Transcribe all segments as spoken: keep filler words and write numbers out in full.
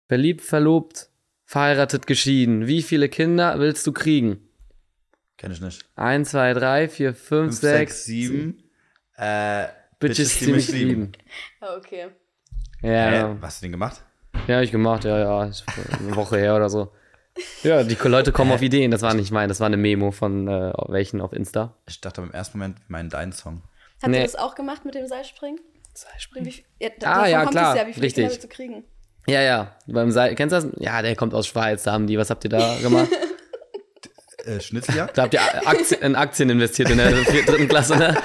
Verliebt, verlobt, verheiratet, geschieden. Wie viele Kinder willst du kriegen? Kenn ich nicht. Eins, zwei, drei, vier, fünf, Fünf, sechs, sechs, sieben. Äh, Bitches, die mich lieben. Ah, okay. Ja, Hä? ja. Was hast du denn gemacht? Ja, hab ich gemacht, ja, ja. Ist eine Woche her oder so. Ja, die Leute kommen auf Ideen. Das war nicht mein, das war eine Memo von äh, welchen auf Insta. Ich dachte im ersten Moment, mein dein Song. Habt Nee. ihr das auch gemacht mit dem Seilspringen? Seilspringen? Wie, ja, Ah, davon ja, kommt klar, es ja, wie viele richtig. Kinder willst du kriegen? Ja, ja. Beim Seil, kennst du das? Ja, der kommt aus Schweiz. Da haben die, was habt ihr da gemacht? Äh, Schnitzeljagd? Da habt ihr Aktien, in Aktien investiert in der vierten, dritten Klasse, ne?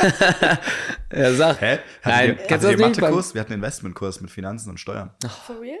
Ja, sag. Hä? Hattet Nein, ihr, kennst hattet du ihr das nicht? Mathekurs? Wir hatten einen Investmentkurs mit Finanzen und Steuern. For real?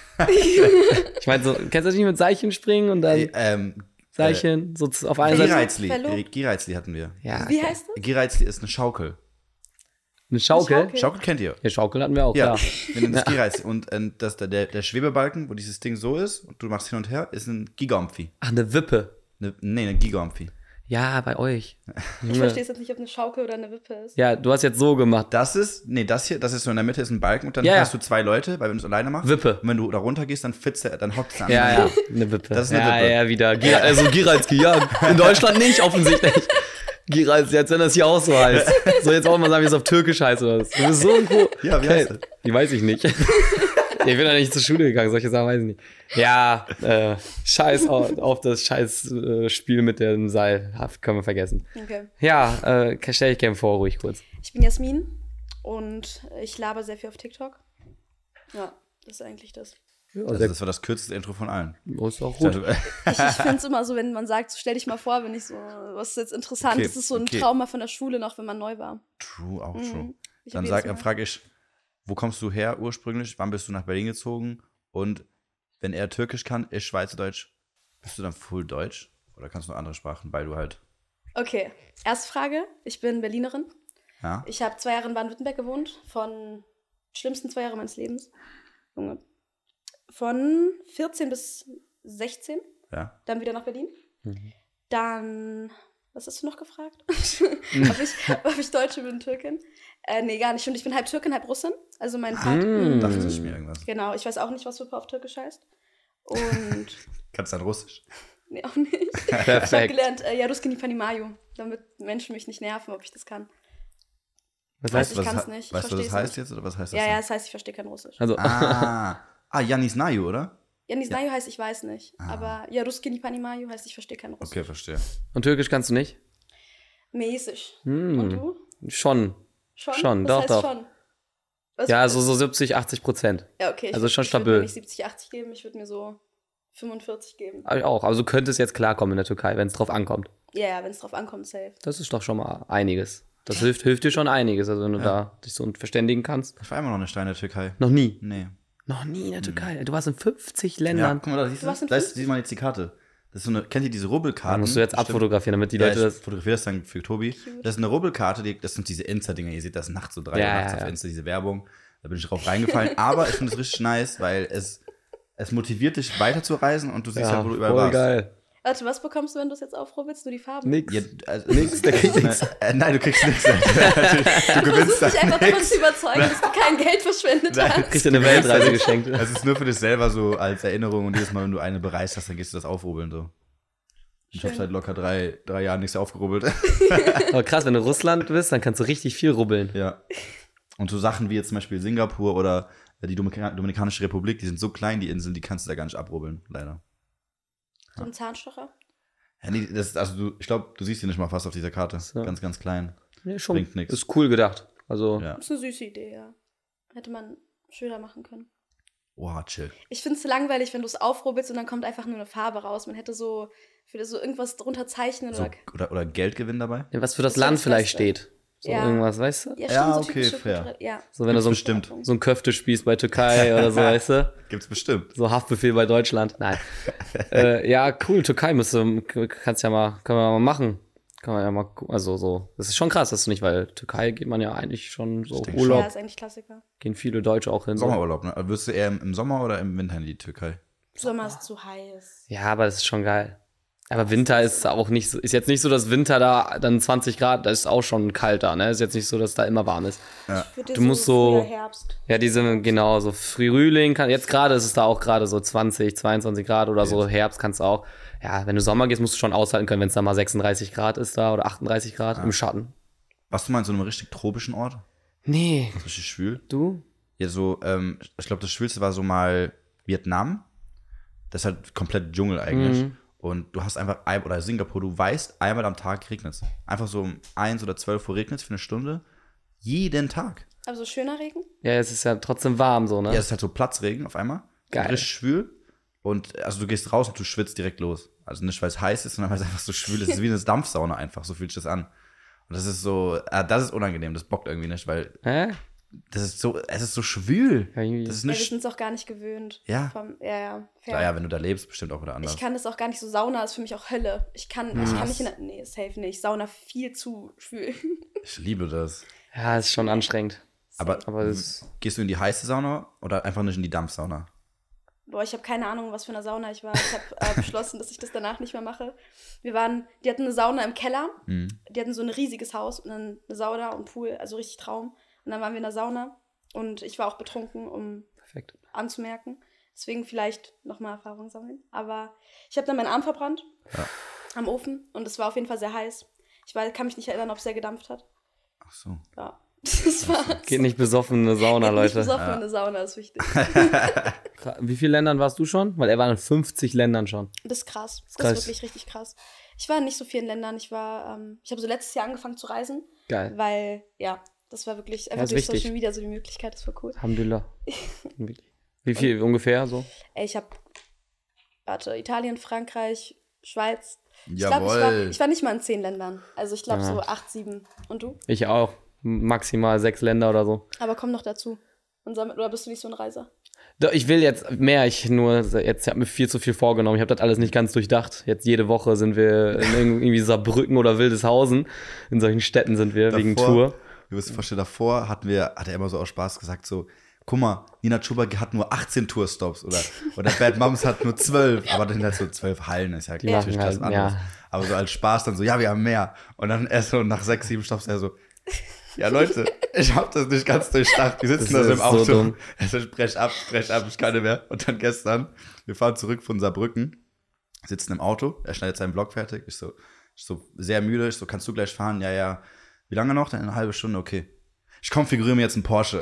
Ich meine, so, kennst du das nicht mit Seilchen springen und dann Äh, ähm, Seilchen so zu- auf einen Seite? Gireizli. Verlobt. Gireizli hatten wir. Ja, Wie heißt das? Gireizli ist eine Schaukel. eine Schaukel? Eine Schaukel? Schaukel kennt ihr? Ja, Schaukel hatten wir auch, Ja, klar. wir nennen es Gireizli. Und äh, das, der, der Schwebebalken, wo dieses Ding so ist und du machst hin und her, ist ein Gigampfi. Ach, eine Wippe. Ne, nee, ein Gigampfi. Ja, bei euch. Ich verstehe es jetzt nicht, ob eine Schaukel oder eine Wippe ist. Ja, du hast jetzt so gemacht. Das ist, nee, das hier, das ist so in der Mitte ist ein Balken und dann Ja, ja. hast du zwei Leute, weil wenn du es alleine machst. Wippe. Und wenn du da runter gehst, dann fitzt der, dann hockt es an. Ja, ja, eine Wippe. Das ist eine ja, Wippe. Ja, wieder. Gira, also Giralski, ja. In Deutschland nicht, offensichtlich. Giralski, als wenn das hier auch so heißt. So, jetzt auch mal sagen, wie es auf Türkisch heißt oder was. Du bist so ein Co Ja, wie heißt das? Die weiß ich nicht. Ich bin ja nicht zur Schule gegangen, solche Sachen weiß ich nicht. Ja, äh, scheiß auf, auf das scheiß äh, Spiel mit dem Seil. Können wir vergessen. Okay. Ja, äh, stell ich gerne vor, ruhig kurz. Ich bin Jasmin und ich laber sehr viel auf TikTok. Ja, das ist eigentlich das. Ja, Also sehr, das war das kürzeste Intro von allen. ist auch gut. Ich, ich finde es immer so, wenn man sagt, so, stell dich mal vor, wenn ich so, was ist jetzt interessant, Okay, das ist so ein okay. Trauma von der Schule noch, wenn man neu war. True, auch Mhm. true. Ich Dann hab sag, jedes dann Mal- frage ich, wo kommst du her ursprünglich? Wann bist du nach Berlin gezogen? Und wenn er Türkisch kann, ich Schweizerdeutsch, bist du dann full Deutsch? Oder kannst du noch andere Sprachen, weil du halt, Okay, erste Frage. Ich bin Berlinerin. ja? Ich habe zwei Jahre in Baden-Württemberg gewohnt, von schlimmsten zwei Jahre meines Lebens. Junge. Von vierzehn bis sechzehn, Ja. dann wieder nach Berlin. Mhm. Dann, was hast du noch gefragt? ob, ich, ob ich Deutsche bin, Türkin? Äh, nee, gar nicht. Und ich bin halb Türkin, halb Russin. Also mein Vater. Mm. Dachte ich mir irgendwas. Genau, ich weiß auch nicht, was Wippe auf Türkisch heißt. Und, Kannst dann Russisch? nee, auch nicht. Ich habe Perfekt. gelernt, äh, Jaruskini Panimayu, damit Menschen mich nicht nerven, ob ich das kann. Was Weiß heißt ich was kann's ha- nicht, ich Weißt du, was das versteh's heißt nicht. jetzt oder was heißt das? Ja, dann? ja, das heißt, ich verstehe kein Russisch. Also, Ah, ah Janis Nayu, oder? Janis Nayu heißt, ich weiß nicht. Aber Jaruskini Panimayu heißt, ich verstehe kein Russisch. Okay, verstehe. und Türkisch kannst du nicht? Mäßig. Hm. Und du? Schon. Schon? Schon, Was doch, heißt doch. Schon? Was Ja, so, so siebzig, achtzig Prozent. Ja, okay. Ich also würd- schon ich würd stabil. mir nicht siebzig, achtzig geben, ich würde mir so fünfundvierzig geben. Hab ich auch. Also du könntest jetzt klarkommen in der Türkei, wenn es drauf ankommt. Ja, yeah, wenn es drauf ankommt, safe. Das ist doch schon mal einiges. Das hilft, hilft dir schon einiges, also wenn du Ja. da dich so verständigen kannst. Ich war immer noch nicht in der Türkei. Noch nie. Nee. Noch nie in der Türkei. Du warst in fünfzig Ja, Ländern. guck mal, da siehst Du du, warst in da ist, fünfzig? sieh mal jetzt die Karte. Das ist so eine, kennt ihr diese Da Rubbelkarten? musst du jetzt Bestimmt. abfotografieren, damit die Ja, Leute ich das. fotografiere das dann für Tobi. Das ist eine Rubbelkarte, die, das sind diese Insta-Dinger. Ihr seht das nachts so drei Ja, Uhr nachts ja, auf ja. Insta, diese Werbung. Da bin ich drauf reingefallen. Aber ich finde es richtig nice, weil es, es motiviert dich weiterzureisen und du siehst Ja, halt, wo du überall voll warst. geil. Warte, was bekommst du, wenn du es jetzt aufrubbelst? Nur die Farben? Nix. Ja, also, Nix, der kriegt nix. Äh, nein, du kriegst nichts. du gewinnst Versuchst dich da einfach davon nichts. zu überzeugen, dass du kein Geld verschwendet Nein. hast. Kriegst du eine Weltreise geschenkt. Es ist nur für dich selber so als Erinnerung und jedes Mal, wenn du eine bereist hast, dann gehst du das aufrubbeln so. Ich Schön. habe seit locker drei, drei Jahren nichts aufgerubbelt. Aber krass, wenn du Russland bist, dann kannst du richtig viel rubbeln. Ja. Und so Sachen wie jetzt zum Beispiel Singapur oder die Dominika- Dominikanische Republik, die sind so klein, die Inseln, die kannst du da gar nicht abrubbeln, leider. So ein Zahnstocher? Ja, nee, das, also du, ich glaube, du siehst die nicht mal fast auf dieser Karte. So. Ganz, ganz klein. Nee, schon. Bringt nix. Ist cool gedacht. Also, Ja. Das ist eine süße Idee, ja. Hätte man schöner machen können. Oha, chill. Ich finde es langweilig, wenn du es aufrubbelst und dann kommt einfach nur eine Farbe raus. Man hätte so, würde so irgendwas drunter zeichnen So, oder. oder, oder Geldgewinn dabei? ja, was für das Das wär Land das vielleicht Beste. steht. So Ja. irgendwas, weißt du? Ja, Ja, stimmt, so okay, typische fair. kulturelle- Ja. So, wenn du so ein, Bestimmt. so ein Köfte spießt bei Türkei oder so, weißt du? Gibt's bestimmt. So Haftbefehl bei Deutschland. Nein. äh, ja, cool, Türkei müsste, kannst ja mal, können wir mal machen. Kann man ja mal, gu- also so. Das ist schon krass, das ist nicht, weil Türkei geht man ja eigentlich schon so Ich denk Urlaub. Ja, ist eigentlich Klassiker. Gehen viele Deutsche auch hin. So. Sommerurlaub, ne? Würdest du eher im, im Sommer oder im Winter in die Türkei? Sommer ist zu heiß. Ja, aber das ist schon geil. Aber Winter ist auch nicht so, ist jetzt nicht so, dass Winter da dann zwanzig Grad, da ist auch schon kalt da, ne? Ist jetzt nicht so, dass da immer warm ist. Ja. Ich würde Du musst so- früher Herbst. Ja, diese, genau, so Frühling, kann, jetzt gerade ist es da auch gerade so zwanzig, zweiundzwanzig Grad oder so, Herbst kannst du auch. Ja, wenn du Sommer gehst, musst du schon aushalten können, wenn es da mal sechsunddreißig Grad ist da oder achtunddreißig Grad Ja. im Schatten. Warst du mal in so einem richtig tropischen Ort? Nee, So richtig schwül? du? Ja, so, ähm, ich glaube, das Schwülste war so mal Vietnam. Das ist halt komplett Dschungel eigentlich. Mhm. Und du hast einfach, ein- oder Singapur, du weißt, einmal am Tag regnet es. Einfach so um eins oder zwölf Uhr regnet es für eine Stunde. Jeden Tag. Aber so schöner Regen? Ja, es ist ja trotzdem warm so, ne? Ja, es ist halt so Platzregen auf einmal. Geil. Richtig schwül. Und also du gehst raus und du schwitzt direkt los. Also nicht, weil es heiß ist, sondern weil es einfach so schwül ist. Es ist wie eine Dampfsauna einfach, so fühlt sich das an. Und das ist so, äh, das ist unangenehm, das bockt irgendwie nicht, weil Hä? das ist so, es ist so schwül. Ja, irgendwie- Das ist Ja, wir nicht, sind es auch gar nicht gewöhnt. Ja. Vom, ja, ja. Fair. naja, wenn du da lebst, bestimmt auch wieder anders. Ich kann das auch gar nicht so. Sauna ist für mich auch Hölle. Ich kann, ich kann nicht in der. Nee, safe nicht. Sauna viel zu schwül. Ich liebe das. Ja, ist schon anstrengend. Aber, Aber es- gehst du in die heiße Sauna oder einfach nicht in die Dampfsauna? Boah, ich habe keine Ahnung, was für eine Sauna ich war. Ich habe äh, beschlossen, dass ich das danach nicht mehr mache. Wir waren, die hatten eine Sauna im Keller. Mhm. Die hatten so ein riesiges Haus und dann eine Sauna und Pool, also richtig Traum. Und dann waren wir in der Sauna und ich war auch betrunken, um Perfekt. anzumerken. Deswegen vielleicht nochmal Erfahrung sammeln. Aber ich habe dann meinen Arm verbrannt Ja. am Ofen und es war auf jeden Fall sehr heiß. Ich weiß, kann mich nicht erinnern, ob es sehr gedampft hat. Ach so. Ja, das war. Geht nicht besoffen in eine Sauna, Nicht Leute. besoffen Ja. in der Sauna ist wichtig. Wie viele Ländern warst du schon? Weil er war in fünfzig Ländern schon. Das ist krass. Das krass. ist wirklich richtig krass. Ich war in nicht so vielen Ländern. Ich war, ähm, ich habe so letztes Jahr angefangen zu reisen, Geil. weil, ja, das war wirklich einfach ist durch wichtig. Social Media so die Möglichkeit. Das war cool. Alhamdulillah. Wirklich. Wie viel ungefähr so? Ey, ich habe, warte, Italien, Frankreich, Schweiz. Ich glaube, ich war, Jawohl. ich war nicht mal in zehn Ländern. Also ich glaube Ja. so acht, sieben. Und du? Ich auch. Maximal sechs Länder oder so. Aber komm noch dazu. Und sammel, oder bist du nicht so ein Reiser? Doch, ich will jetzt mehr. Ich nur, jetzt habe mir viel zu viel vorgenommen. Ich habe das alles nicht ganz durchdacht. Jetzt jede Woche sind wir in irgendwie Saarbrücken oder Wildeshausen. In solchen Städten sind wir wegen Tour. Du wirst dir vorstellen, davor hatten wir, hat er immer so aus Spaß gesagt, so, guck mal, Nina Chuba hat nur achtzehn Tourstops oder, oder Bad Moms hat nur zwölf, aber dann sind halt so zwölf Hallen, ist ja Die natürlich machen das halt, anderes. ja. Aber so als Spaß dann so, ja, wir haben mehr. Und dann erst so nach sechs, sieben Stops er so, ja Leute, ich hab das nicht ganz durchdacht. Wir sitzen Das da so ist im Auto. so dumm. Er so, brech ab, brech ab, ich kann nicht mehr. Und dann gestern, wir fahren zurück von Saarbrücken, sitzen im Auto, er schneidet seinen Vlog fertig. Ich so, ich so sehr müde, ich so, kannst du gleich fahren? Ja, ja. Wie lange noch? Dann eine halbe Stunde, okay. Ich konfiguriere mir jetzt einen Porsche.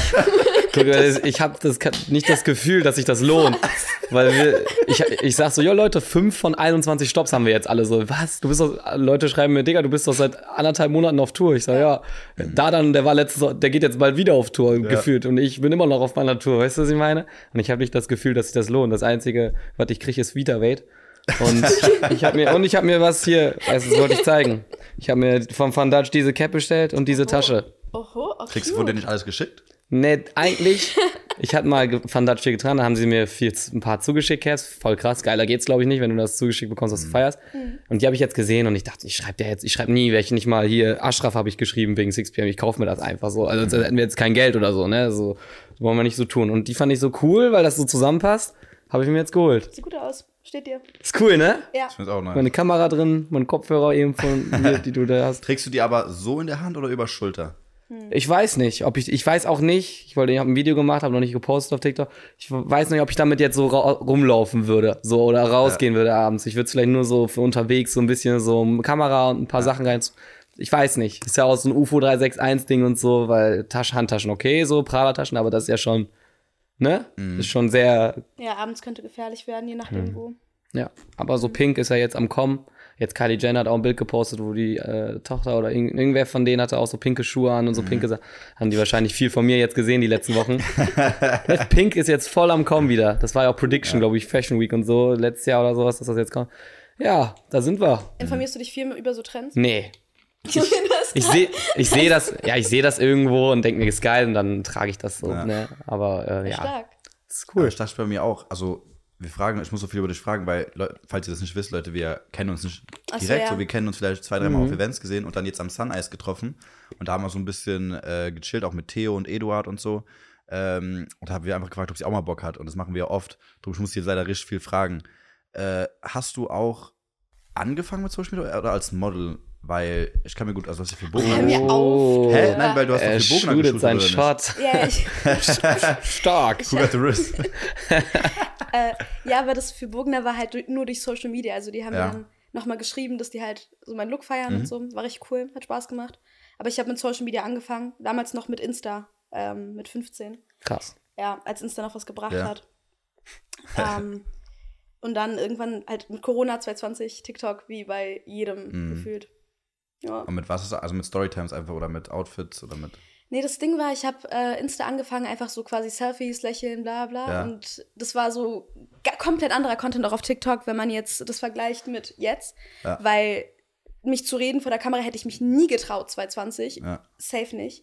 Guck, ich habe das, nicht das Gefühl, dass sich das lohnt. Weil wir, ich, ich sag so, ja Leute, fünf von einundzwanzig Stops haben wir jetzt alle so. Was? Du bist doch, Leute schreiben mir, Digga, du bist doch seit anderthalb Monaten auf Tour. Ich sag, ja, da dann, der war letztes, der geht jetzt bald wieder auf Tour, gefühlt. Und ich bin immer noch auf meiner Tour, weißt du, was ich meine? Und ich habe nicht das Gefühl, dass sich das lohnt. Das Einzige, was ich kriege, ist Vita-Weight. Und ich habe mir, und ich habe mir was hier, das wollte ich zeigen. Ich habe mir vom Van Dutch diese Cap bestellt und diese Tasche. Oho, okay. Kriegst du von denen nicht alles geschickt? Nee, eigentlich, ich hatte mal ge- Van Dutch hier getragen, da haben sie mir viel, ein paar zugeschickt, Caps, voll krass, geiler geht's glaube ich nicht, wenn du das zugeschickt bekommst, was du feierst. Und die habe ich jetzt gesehen und ich dachte, ich schreibe der jetzt, ich schreibe nie welche, nicht mal hier, Ashraf habe ich geschrieben wegen six p m, ich kaufe mir das einfach so, also sonst hätten wir jetzt kein Geld oder so, ne, so, das wollen wir nicht so tun. Und die fand ich so cool, weil das so zusammenpasst, habe ich mir jetzt geholt. Sieht gut aus. Steht dir. Ist cool, ne? Ja. Ich find's auch nice. Meine Kamera drin, mein Kopfhörer eben von mir, die du da hast. Trägst du die aber so in der Hand oder über Schulter? Ich weiß nicht, ob ich, ich weiß auch nicht, ich wollte, ich habe ein Video gemacht, habe noch nicht gepostet auf TikTok. Ich weiß nicht, ob ich damit jetzt so ra- rumlaufen würde, so oder rausgehen würde abends. Ich würde es vielleicht nur so für unterwegs so ein bisschen so eine Kamera und ein paar Sachen rein. Ich weiß nicht. Ist ja auch so ein U F O drei sechs eins Ding und so, weil Taschen, Handtaschen okay, so Prada-Taschen, aber das ist ja schon, ne? Ist schon sehr, Ja, abends könnte gefährlich werden, je nachdem wo. ja. Aber so Pink ist ja jetzt am Kommen. Jetzt Kylie Jenner hat auch ein Bild gepostet, wo die äh, Tochter oder irgend, irgendwer von denen hatte auch so pinke Schuhe an und so pinke Sachen. Haben die wahrscheinlich viel von mir jetzt gesehen die letzten Wochen. Pink ist jetzt voll am Kommen wieder. Das war ja auch Prediction, ja. glaube ich, Fashion Week und so, letztes Jahr oder sowas, dass das jetzt kommt. Ja, da sind wir. Informierst du dich viel über so Trends? Nee. Junge, das Ich sehe ich seh das, ja, ich sehe das irgendwo und denke mir, ist geil und dann trage ich das so, Ja. ne? Aber äh, ja, stark. das ist Cool. cool. Das dachte ich bei mir auch. Also, wir fragen, ich muss so viel über dich fragen, weil, Leu- falls ihr das nicht wisst, Leute, wir kennen uns nicht Ach so, direkt, ja. so, wir kennen uns vielleicht zwei, dreimal auf Events gesehen und dann jetzt am Sun Ice getroffen. Und da haben wir so ein bisschen äh, gechillt, auch mit Theo und Eduard und so. Ähm, und da haben wir einfach gefragt, ob sie auch mal Bock hat. Und das machen wir ja oft. Darum, ich muss dir jetzt leider richtig viel fragen. Äh, hast du auch angefangen mit Social Media oder als Model? Weil ich kann mir gut, also was ich für Bogner. Hör mir auf. Hä? Nein, weil du hast doch Er für Bogner shootet geshootet, seinen oder nicht? Shot. Ja, ich, Stark. Who got the wrist? äh, ja, aber das für Bogner war halt nur durch Social Media. Also die haben Ja. dann nochmal geschrieben, dass die halt so meinen Look feiern Mhm. und so. War richtig cool, hat Spaß gemacht. Aber ich habe mit Social Media angefangen, damals noch mit Insta, ähm, mit fünfzehn. Krass. Ja, als Insta noch was gebracht Ja. hat. ähm, und dann irgendwann halt mit Corona zwanzig zwanzig, TikTok, wie bei jedem Mhm. gefühlt. Ja. Und mit was ist das? Also mit Storytimes einfach oder mit Outfits oder mit. Nee, das Ding war, ich habe äh, Insta angefangen, einfach so quasi Selfies, Lächeln, bla bla. Ja. Und das war so ga- komplett anderer Content auch auf TikTok, wenn man jetzt das vergleicht mit jetzt. Ja. Weil mich zu reden vor der Kamera hätte ich mich nie getraut, zwanzig zwanzig. Ja. Safe nicht.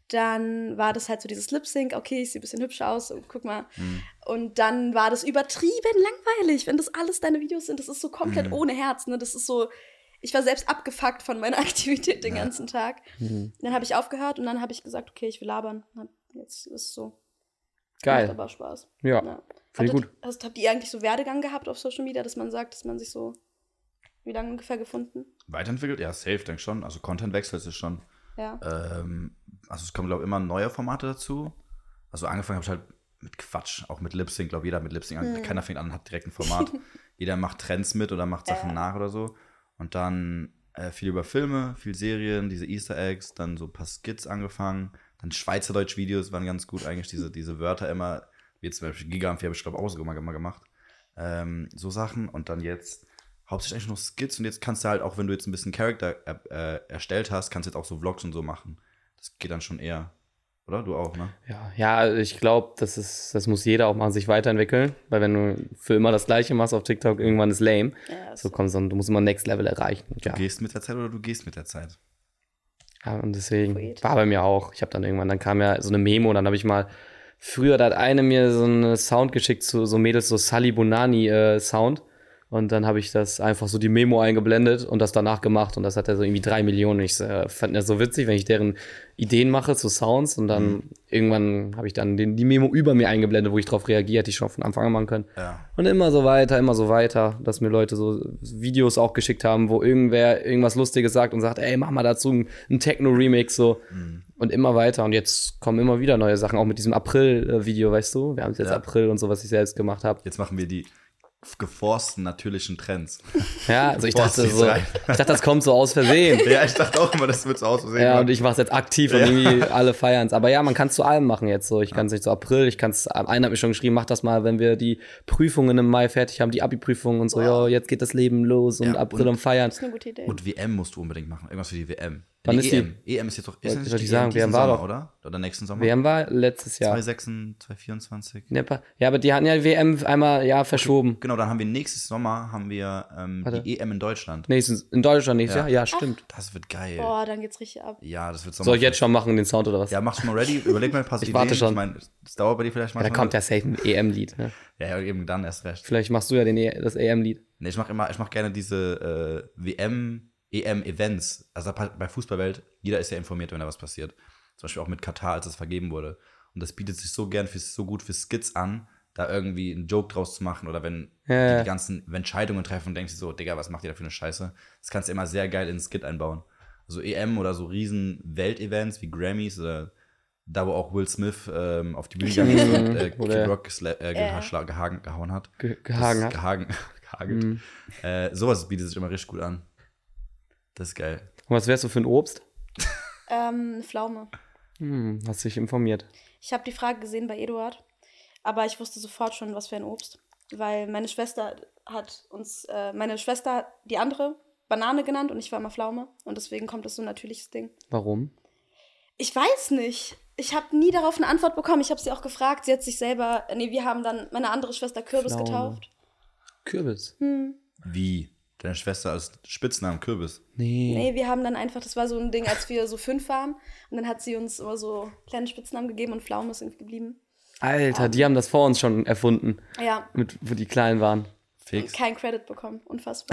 Dann war das halt so dieses Lip-Sync, okay, ich sehe ein bisschen hübsch aus, und guck mal. Mhm. Und dann war das übertrieben langweilig, wenn das alles deine Videos sind. Das ist so komplett Mhm. ohne Herz, ne? Das ist so, ich war selbst abgefuckt von meiner Aktivität den Ja. ganzen Tag. Mhm. Dann habe ich aufgehört und dann habe ich gesagt, okay, ich will labern. Und jetzt ist es so. Macht Geil. aber Spaß. Ja, Ja. finde ich Habt ihr- gut. Hast, habt ihr eigentlich so Werdegang gehabt auf Social Media, dass man sagt, dass man sich so, wie lange ungefähr gefunden? Weiterentwickelt? Ja, safe, denke ich schon. Also Content-Wechsel ist es schon. Ja. Ähm, also es kommen, glaube ich, immer neue Formate dazu. Also angefangen habe ich halt mit Quatsch, auch mit Lip-Sync, glaube jeder hat mit Lip-Sync an. Mhm. Keiner fängt an und hat direkt ein Format. Jeder macht Trends mit oder macht Sachen Ja. nach oder so. Und dann äh, viel über Filme, viel Serien, diese Easter Eggs, dann so ein paar Skits angefangen. Dann Schweizerdeutsch-Videos waren ganz gut eigentlich, diese, diese Wörter immer, wie jetzt zum Beispiel Gigamphi habe ich glaube auch sogar mal, mal gemacht. Ähm, so Sachen und dann jetzt hauptsächlich eigentlich nur Skits und jetzt kannst du halt auch, wenn du jetzt ein bisschen Charakter äh, äh, erstellt hast, kannst du jetzt auch so Vlogs und so machen. Das geht dann schon eher, oder? Du auch, ne? Ja, ja, ich glaube, das ist, das muss jeder auch mal sich weiterentwickeln, weil wenn du für immer das Gleiche machst auf TikTok, irgendwann ist lame. Ja, das So kommst du, du musst immer Next Level erreichen. Und ja, Du gehst mit der Zeit oder du gehst mit der Zeit? ja, und deswegen Poet. war bei mir auch. Ich habe dann irgendwann, dann kam ja so eine Memo, und dann habe ich mal früher, da hat eine mir so einen Sound geschickt zu so Mädels, so Sally Bonani äh, Sound. Und dann habe ich das einfach so die Memo eingeblendet und das danach gemacht. Und das hat ja so irgendwie drei Millionen. Ich äh, fand das so witzig, wenn ich deren Ideen mache zu Sounds. Und dann Mhm. irgendwann habe ich dann den, die Memo über mir eingeblendet, wo ich drauf reagiert, die ich schon von Anfang an machen können. Ja. Und immer so weiter, immer so weiter, dass mir Leute so Videos auch geschickt haben, wo irgendwer irgendwas Lustiges sagt und sagt, ey, mach mal dazu einen, einen Techno-Remix, so. Mhm. Und immer weiter. Und jetzt kommen immer wieder neue Sachen, auch mit diesem April-Video, weißt du? Wir haben jetzt Ja. April und so, was ich selbst gemacht habe. Jetzt machen wir die geforsten natürlichen Trends. Ja, also ich Boah, dachte ist so, rein. ich dachte, das kommt so aus Versehen. Ja, ich dachte auch immer, das wird so aus Versehen Ja, gemacht. und ich mache es jetzt aktiv und Ja. irgendwie alle feiern es. Aber ja, man kann es zu allem machen jetzt so. Ich kann es nicht zu April, ich kann es, einer hat mir schon geschrieben, mach das mal, wenn wir die Prüfungen im Mai fertig haben, die Abi-Prüfungen und so, ja, Wow. jetzt geht das Leben los und Ja, April und- und feiern. ist eine gute Idee. Und W M musst du unbedingt machen. Irgendwas für die W M. Wann Nee, ist die? E M. E M ist jetzt doch. Ist Wollte das ich nicht die sagen, E M diesen W M war Sommer, doch. oder? Oder nächsten Sommer? W M war letztes Jahr. zwanzig sechsundzwanzig, zwanzig vierundzwanzig. Ja, aber die hatten ja W M einmal ja verschoben. Genau, dann haben wir nächstes Sommer haben wir ähm, Warte. die E M in Deutschland. Nächstes, in Deutschland nächstes Ja. Jahr? Ja, stimmt. Das wird geil. Boah, dann geht's richtig ab. Ja, das wird Sommer. Soll ich jetzt schon machen, den Sound oder was? Ja, Ja, mach schon mal ready. Überleg mal ein paar Ich Ideen. warte schon. Ich meine, das dauert bei dir vielleicht mal. da kommt ja safe ein E M-Lied. Ne? Ja, ja, eben dann erst recht. Vielleicht machst du ja den e das E M-Lied. Nee, ich mach immer, ich mach gerne diese äh, W M, E M-Events. Also bei Fußballwelt, jeder ist ja informiert, wenn da was passiert. Zum Beispiel auch mit Katar, als es vergeben wurde. Und das bietet sich so gern für, so gut für Skits an, da irgendwie einen Joke draus zu machen. Oder wenn Ja. die, die ganzen Entscheidungen treffen, denkst du so, Digga, was macht ihr da für eine Scheiße? Das kannst du immer sehr geil in einen Skit einbauen. Also E M oder so riesen Weltevents wie Grammys oder da, wo auch Will Smith ähm, auf die Bühne gegangen ist und äh, Oder- Kid Rock gesla- äh, Ja. geschla- gehagen, gehauen hat. Ge gehagen Das- hat. Gehagen, gehagelt. Mhm. Äh, sowas bietet sich immer richtig gut an. Das ist geil. Und was wärst du für ein Obst? Ähm, eine Pflaume. Hm, hast dich informiert. Ich habe die Frage gesehen bei Eduard, aber ich wusste sofort schon, was für ein Obst. Weil meine Schwester hat uns, äh, meine Schwester hat die andere Banane genannt und ich war immer Pflaume. Und deswegen kommt das so ein natürliches Ding. Warum? Ich weiß nicht. Ich habe nie darauf eine Antwort bekommen. Ich habe sie auch gefragt. Sie hat sich selber, nee, wir haben dann meine andere Schwester Kürbis Pflaume. getauft. Kürbis. Hm. Wie? Deine Schwester als Spitznamen Kürbis. Nee. Nee, wir haben dann einfach, das war so ein Ding, als wir so fünf waren. Und dann hat sie uns immer so kleine Spitznamen gegeben und Pflaume ist irgendwie geblieben. Alter, die haben das vor uns schon erfunden, Ja, mit, wo die klein waren. Fix. kein Credit bekommen. Unfassbar.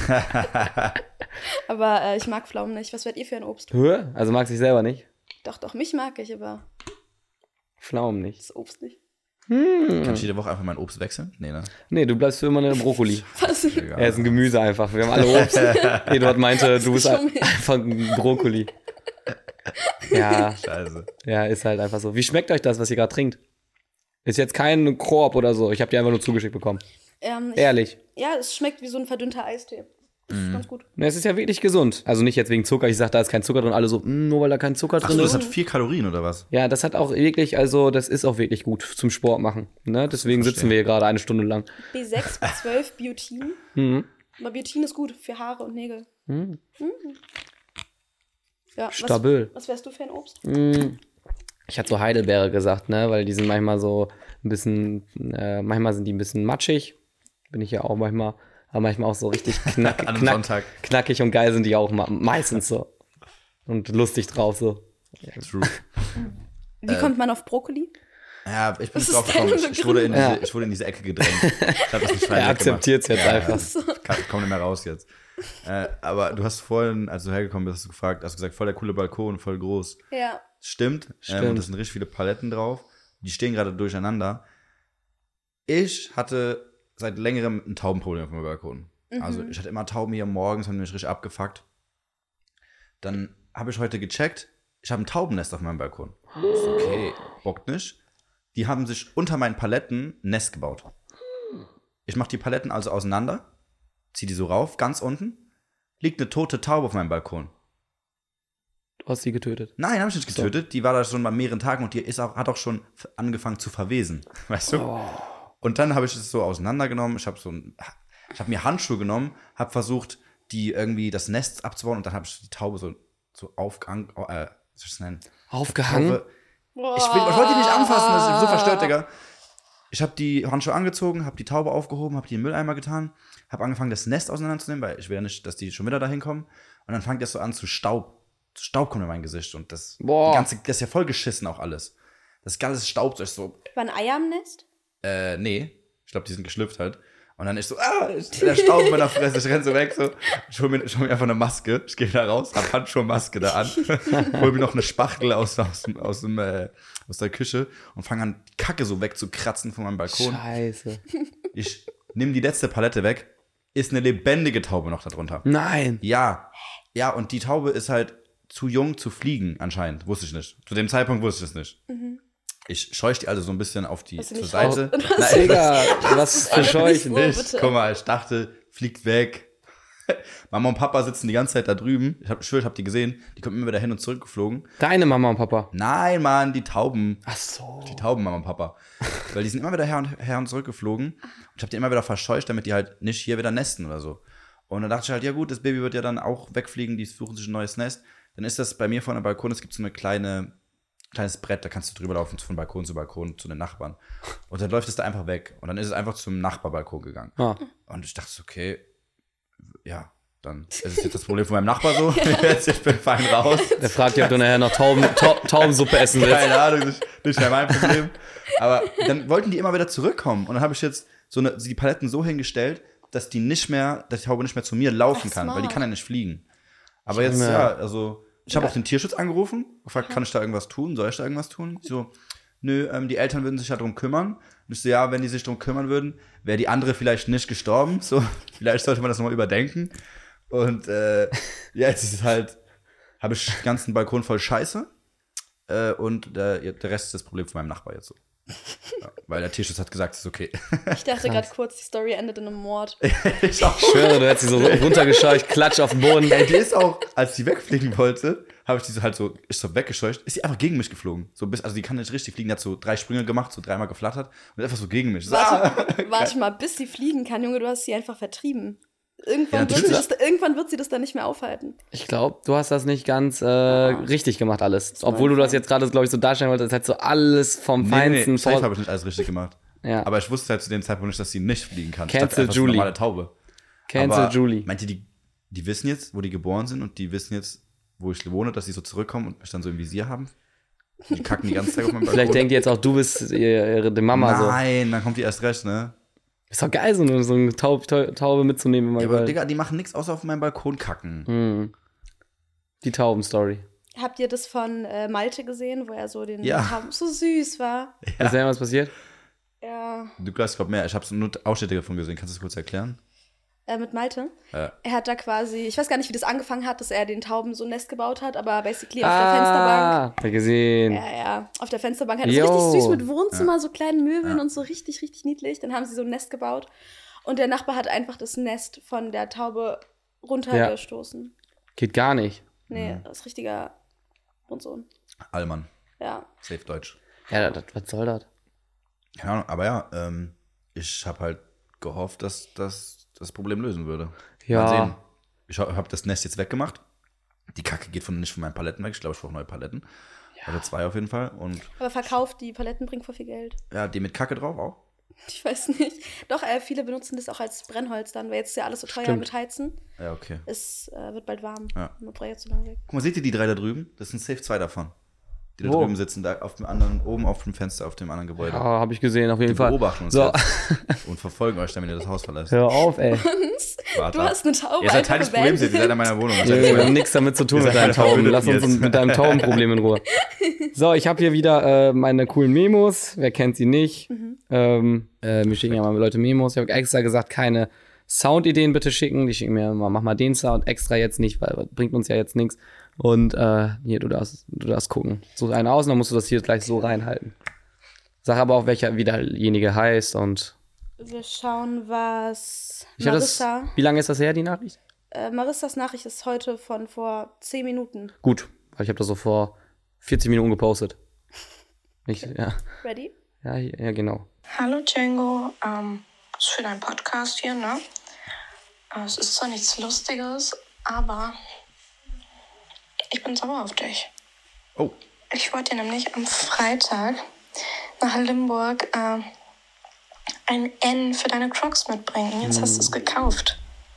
Aber äh, ich mag Pflaumen nicht. Was wärt ihr für ein Obst? Hä? Also magst du dich selber nicht? Doch, doch, mich mag ich, aber Pflaumen nicht. das Obst nicht. Hm. Kann ich jede Woche einfach mein Obst wechseln? Nee, ne? Nee, du bleibst für immer eine Brokkoli. Was? Egal. Er ist ein Gemüse einfach. Wir haben alle Obst. Eduard meinte, du bist ein- einfach ein Brokkoli. Ja, Scheiße. ja, ist halt einfach so. Wie schmeckt euch das, was ihr gerade trinkt? Ist jetzt kein Korb oder so. Ich habe die einfach nur zugeschickt bekommen. Ähm, ich, Ehrlich. Ja, es schmeckt wie so ein verdünnter Eistee. Das ist ganz gut. Ne, es ist ja wirklich gesund. Also nicht jetzt wegen Zucker. Ich sag, da ist kein Zucker drin. Alle so, "Mm, nur weil da kein Zucker drin Achso, das ist. hat vier Kalorien oder was? Ja, das hat auch wirklich, also das ist auch wirklich gut zum Sport machen. Ne? Deswegen sitzen wir hier gerade eine Stunde lang. B sechs, B zwölf, Biotin. Mhm. Aber Biotin ist gut für Haare und Nägel. Mhm. Mhm. Ja, Stabil. Was, was wärst du für ein Obst? Mhm. Ich hatte so Heidelbeere gesagt, ne, weil die sind manchmal so ein bisschen, äh, manchmal sind die ein bisschen matschig. Bin ich ja auch manchmal, aber manchmal auch so richtig knack, An einem knack, Sonntag. knackig und geil sind die auch ma- meistens so. Und lustig drauf so. True. Wie kommt man auf Brokkoli? Ja, ich bin Was nicht drauf ist deine gekommen. Ich, ich, wurde in diese, Ja. ich wurde in diese Ecke gedrängt. Ich habe das nicht frei Er akzeptiert es jetzt Ja, einfach. Ich kann- ich komme nicht mehr raus jetzt. Äh, aber du hast vorhin, als du hergekommen bist, hast du gefragt, hast gesagt, voll der coole Balkon, voll groß. Ja. Stimmt. Stimmt. Ähm, und da sind richtig viele Paletten drauf. Die stehen gerade durcheinander. Ich hatte seit längerem ein Taubenproblem auf meinem Balkon. Mhm. Also ich hatte immer Tauben hier morgens, haben mich richtig abgefuckt. Dann habe ich heute gecheckt, ich habe ein Taubennest auf meinem Balkon. Ich so, okay, bockt nicht. Die haben sich unter meinen Paletten ein Nest gebaut. Ich mache die Paletten also auseinander, ziehe die so rauf, ganz unten, liegt eine tote Taube auf meinem Balkon. Du hast sie getötet. Nein, habe ich nicht getötet. Die war da schon bei mehreren Tagen und die ist auch, hat auch schon f- angefangen zu verwesen. Weißt du? Oh. Und dann habe ich es so auseinandergenommen. Ich habe so ein, ich habe mir Handschuhe genommen, habe versucht, die irgendwie das Nest abzubauen und dann habe ich die Taube so, so aufgehangen, äh, was soll ich das nennen? Aufgehangen? Taube- Ich, will, ich wollte die nicht anfassen, das ist so verstört, Digga. Ich habe die Handschuhe angezogen, habe die Taube aufgehoben, habe die in den Mülleimer getan, habe angefangen, das Nest auseinanderzunehmen, weil ich will ja nicht, dass die schon wieder dahin kommen. Und dann fängt das so an zu Staub. Staub kommt in mein Gesicht und das, Boah. die ganze, das ist ja voll geschissen auch alles. Das ganze Staub so, ich so, Waren Eier am Nest? äh, nee. Ich glaube, die sind geschlüpft halt. Und dann ich so, ah, ich, der Staub in meiner Fresse, ich renn so weg, so. Ich hol mir, ich hol mir einfach eine Maske, ich gehe da raus, hab Handschuhe, Maske da an, hol mir noch eine Spachtel aus, aus, dem, aus, dem, äh, aus der Küche und fange an, die Kacke so wegzukratzen von meinem Balkon. Scheiße. Ich nehme die letzte Palette weg, ist eine lebendige Taube noch darunter. Nein. Ja, ja, und die Taube ist halt zu jung zu fliegen anscheinend, wusste ich nicht. Zu dem Zeitpunkt wusste ich es nicht. Mhm. Ich scheuch die also so ein bisschen auf die Hast du zur nicht Seite. raus- Na, Digga, was für Scheuchen. so. nicht. bitte. Guck mal, ich dachte, fliegt weg. Mama und Papa sitzen die ganze Zeit da drüben. Ich, hab, ich schwör, ich hab die gesehen. Die kommen immer wieder hin und zurück geflogen. Deine Mama und Papa. Nein, Mann, die Tauben. Ach so. Die Tauben, Mama und Papa. Weil die sind immer wieder her und, her und zurück geflogen. Und ich hab die immer wieder verscheucht, damit die halt nicht hier wieder nesten oder so. Und dann dachte ich halt, ja gut, das Baby wird ja dann auch wegfliegen. Die suchen sich ein neues Nest. Dann ist das bei mir vor einem Balkon. Es gibt so eine kleine, kleines Brett, da kannst du drüber laufen von Balkon zu Balkon zu den Nachbarn. Und dann läuft es da einfach weg. Und dann ist es einfach zum Nachbarbalkon gegangen. Ah. Und ich dachte so, okay, ja, dann ist es jetzt das Problem von meinem Nachbar so. Jetzt, ich bin fein raus. Der fragt dich, ob du nachher noch Tauben, Tau Taubensuppe essen willst. Keine Ahnung, nicht, nicht mehr mein Problem. Aber dann wollten die immer wieder zurückkommen. Und dann habe ich jetzt so eine, die Paletten so hingestellt, dass die nicht mehr, dass die Taube nicht mehr zu mir laufen Ach, kann, weil die smart. kann ja nicht fliegen. Aber jetzt, Junge. ja, also, ich habe Ja. auch den Tierschutz angerufen, gefragt, kann ich da irgendwas tun? Soll ich da irgendwas tun? Ich so, nö, ähm, die Eltern würden sich ja drum kümmern. Und ich so, ja, wenn die sich drum kümmern würden, wäre die andere vielleicht nicht gestorben. So, vielleicht sollte man das nochmal überdenken. Und äh, ja, jetzt ist es halt, habe ich den ganzen Balkon voll Scheiße. Äh, und äh, der Rest ist das Problem von meinem Nachbar jetzt so. Ja, weil der Tierschutz hat gesagt, es ist okay. Ich dachte gerade kurz, die Story endet in einem Mord. ich auch. Ich schwöre, du hättest sie so runtergescheucht, klatsch auf den Boden. Ey, die ist auch, als die wegfliegen wollte, habe ich die so halt so, ist so weggescheucht, ist sie einfach gegen mich geflogen. So bis, also die kann nicht richtig fliegen, die hat so drei Sprünge gemacht, so dreimal geflattert und einfach so gegen mich. So, ah. Warte, warte mal, bis sie fliegen kann, Junge, du hast sie einfach vertrieben. Irgendwann, Ja, wird, sie natürlich. das, irgendwann wird sie das dann nicht mehr aufhalten. Ich glaube, du hast das nicht ganz äh, richtig gemacht alles. Obwohl du das jetzt gerade, glaube ich, so darstellen wolltest, als hättest du alles vom Nee, Feinsten nee, safe vor... habe ich nicht alles richtig gemacht. Ja. Aber ich wusste halt zu dem Zeitpunkt nicht, dass sie nicht fliegen kann. Ich Cancel dachte einfach, Julie. Das ist eine normale Taube. Cancel Aber Julie. Meint ihr, die, die wissen jetzt, wo die geboren sind und die wissen jetzt, wo ich wohne, dass sie so zurückkommen und mich dann so im Visier haben? Die kacken die ganze Zeit auf meinem Balkon. Vielleicht denkt ihr jetzt auch, du bist ihre, ihre Mama so. Nein, dann kommt die erst recht, ne? Ist doch geil, so eine, so eine Taub, Taub, Taube mitzunehmen. Wenn man Ja, aber überall- Digga, die machen nichts außer auf meinem Balkon kacken. Hm. Die Tauben-Story. Habt ihr das von äh, Malte gesehen, wo er so den Ja. Haben- so süß war? Ist ja was passiert? Ja. Du glaubst, glaub mehr. Ich habe nur Ausschnitte davon gesehen. Kannst du das kurz erklären? Äh, mit Malte. Ja. Er hat da quasi, ich weiß gar nicht, wie das angefangen hat, dass er den Tauben so ein Nest gebaut hat, aber basically auf ah, der Fensterbank. hab ich gesehen. Ja, ja, auf der Fensterbank hat er Yo. so richtig süß mit Wohnzimmer, Ja. so kleinen Möbeln Ja. und so richtig, richtig niedlich. Dann haben sie so ein Nest gebaut und der Nachbar hat einfach das Nest von der Taube runtergestoßen. Geht gar nicht. Nee, Mhm. das ist richtiger Hundsohn. Allmann. Ja. Safe Deutsch. Ja, das, was soll das? Keine Ahnung, aber ja, ähm, ich habe halt gehofft, dass das das Problem lösen würde. Ja. Mal sehen. Ich habe das Nest jetzt weggemacht. Die Kacke geht von, nicht von meinen Paletten weg. Ich glaube, ich brauche neue Paletten. Ja. Oder zwei auf jeden Fall. Und Aber verkauft, die Paletten bringen voll viel Geld. ja, die mit Kacke drauf auch. Ich weiß nicht. Doch, äh, viele benutzen das auch als Brennholz dann, weil jetzt ist ja alles so teuer Stimmt. mit Heizen. Ja, okay. Es äh, wird bald warm. Ja. Man braucht jetzt so lange weg. Guck mal, seht ihr die drei da drüben? Das sind safe zwei davon. Die da Wo? drüben sitzen, da auf dem anderen, oben auf dem Fenster, auf dem anderen Gebäude. Ja, habe ich gesehen, auf jeden Die Fall. beobachten uns So. jetzt und verfolgen euch dann, wenn ihr das Haus verlasst. Hör auf, ey. Warte Du ab. hast eine Taube Ihr seid Teil einfach des Problems, abandoned. ihr seid in meiner Wohnung. Junge, wir haben nichts damit zu tun Ihr mit seid deinen keine Tauben. Lass Verbündeten uns jetzt. mit deinem Taubenproblem in Ruhe. So, ich habe hier wieder äh, meine coolen Memos. Wer kennt sie nicht? Mhm. Ähm, äh, mir schicken ja mal Leute Memos. Ich habe extra gesagt, keine Soundideen bitte schicken. Die schicken mir immer, mach mal den Sound extra jetzt nicht, weil das bringt uns ja jetzt nichts. Und äh, hier, du darfst, du darfst gucken. Such einen aus und dann musst du das hier gleich so reinhalten. Sag aber auch, welcher wie derjenige heißt und Wir schauen, was ich hab das, Marissa. wie lange ist das her, die Nachricht? Äh, Marissas Nachricht ist heute von vor zehn Minuten. Gut, weil ich habe das so vor vierzig Minuten gepostet. Ich, ja. Ready? Ja, ja, genau. Hallo Django, ähm, das ist für deinen Podcast hier, ne? Äh, Es ist zwar nichts Lustiges, aber ich bin sauer auf dich. Oh, Ich wollte dir nämlich am Freitag nach Limburg äh, ein N für deine Crocs mitbringen. Jetzt hast du es gekauft.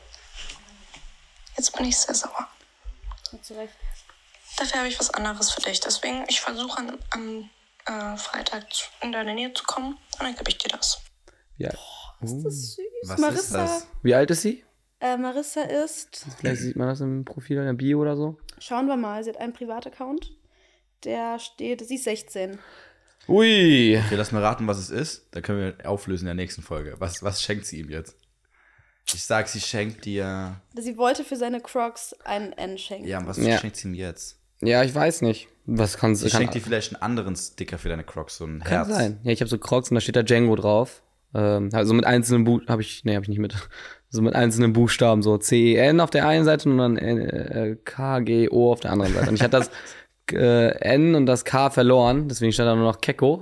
Jetzt bin ich sehr sauer. Hast du recht. Dafür habe ich was anderes für dich. Deswegen, ich versuche am, am äh, Freitag zu- in deine Nähe zu kommen und dann gebe ich dir das. Ja. Ist das süß? was Marissa. ist das? Wie alt ist sie? Äh, Marissa ist, Vielleicht sieht man das im Profil in der Bio oder so. schauen wir mal, sie hat einen Privataccount. Der steht, sie ist sechzehn. Ui. Okay, lass mal raten, was es ist. Dann können wir auflösen in der nächsten Folge. Was, was schenkt sie ihm jetzt? Ich sag, sie schenkt dir. Sie wollte für seine Crocs ein N schenken. Ja, was Ja. schenkt sie ihm jetzt? Ja, ich weiß nicht. Was kann Sie kann, schenkt dir vielleicht einen anderen Sticker für deine Crocs, so ein kann Herz. sein. Ja, ich habe so Crocs und da steht da Django drauf. Ähm, also mit einzelnen Buchstaben, habe ich, nee, habe ich nicht mit. So mit einzelnen Buchstaben, so C E N auf der einen Seite und dann äh, K G O auf der anderen Seite. Und ich hatte das äh, N und das K verloren, deswegen stand da nur noch Kekko.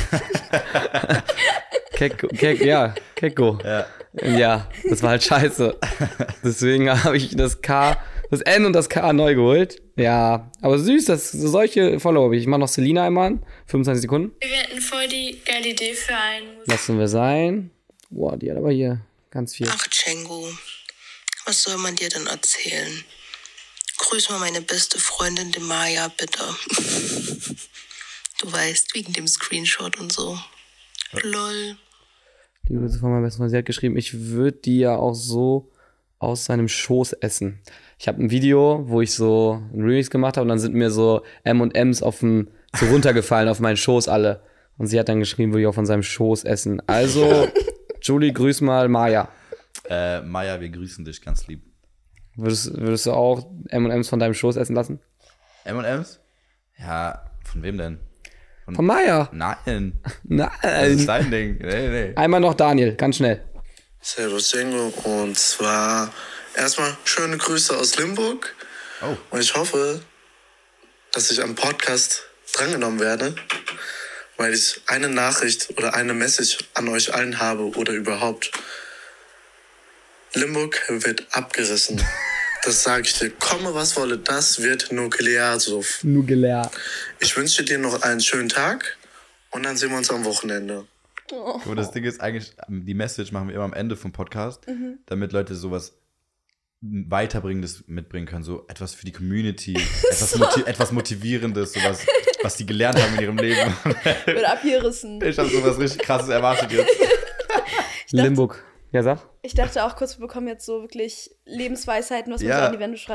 Kekko, Kek, ja, Kekko. Ja. Ja, das war halt scheiße. Deswegen habe ich das K, das N und das K neu geholt. Ja, aber süß, dass solche Follower habe ich. Ich mache noch Selina einmal an. fünfundzwanzig Sekunden. Wir hätten voll die geile Idee für einen. Lassen wir sein. Boah, die hat aber hier ganz viel. Ach, Django, was soll man dir denn erzählen? Grüß mal meine beste Freundin, die Maya, bitte. Du weißt, wegen dem Screenshot und so. Lol. Die Grüße von meinem besten Freund. Sie hat geschrieben, ich würde die ja auch so aus seinem Schoß essen. Ich habe ein Video, wo ich so ein Remix gemacht habe und dann sind mir so M und M's auf den, so runtergefallen auf meinen Schoß alle. Und sie hat dann geschrieben, würde ich auch von seinem Schoß essen. Also, Julie, grüß mal Maya. Äh, Maya, wir grüßen dich ganz lieb. Würdest, würdest du auch M und M's von deinem Schoß essen lassen? M und M's? Ja, von wem denn? Von Maya. Nein. Das ist Nein. dein Ding. Nee, nee. Einmal noch Daniel, ganz schnell. Servus Django, und zwar erstmal schöne Grüße aus Limburg. Oh. Und ich hoffe, dass ich am Podcast drangenommen werde, weil ich eine Nachricht oder eine Message an euch allen habe oder überhaupt. Limburg wird abgerissen. Das sage ich dir. Komme, was wolle, das wird Nuklearsuff. Nugelär. Ich wünsche dir noch einen schönen Tag und dann sehen wir uns am Wochenende. Aber das Ding ist eigentlich, die Message machen wir immer am Ende vom Podcast, damit Leute sowas Weiterbringendes mitbringen können. So etwas für die Community, etwas, moti- etwas Motivierendes, sowas, was die gelernt haben in ihrem Leben. Wird abgerissen. Ich habe sowas richtig Krasses erwartet jetzt. dachte- Limburg. Ja, sag. Ich dachte auch kurz, wir bekommen jetzt so wirklich Lebensweisheiten, was man Ja. so an die Wände schreibt.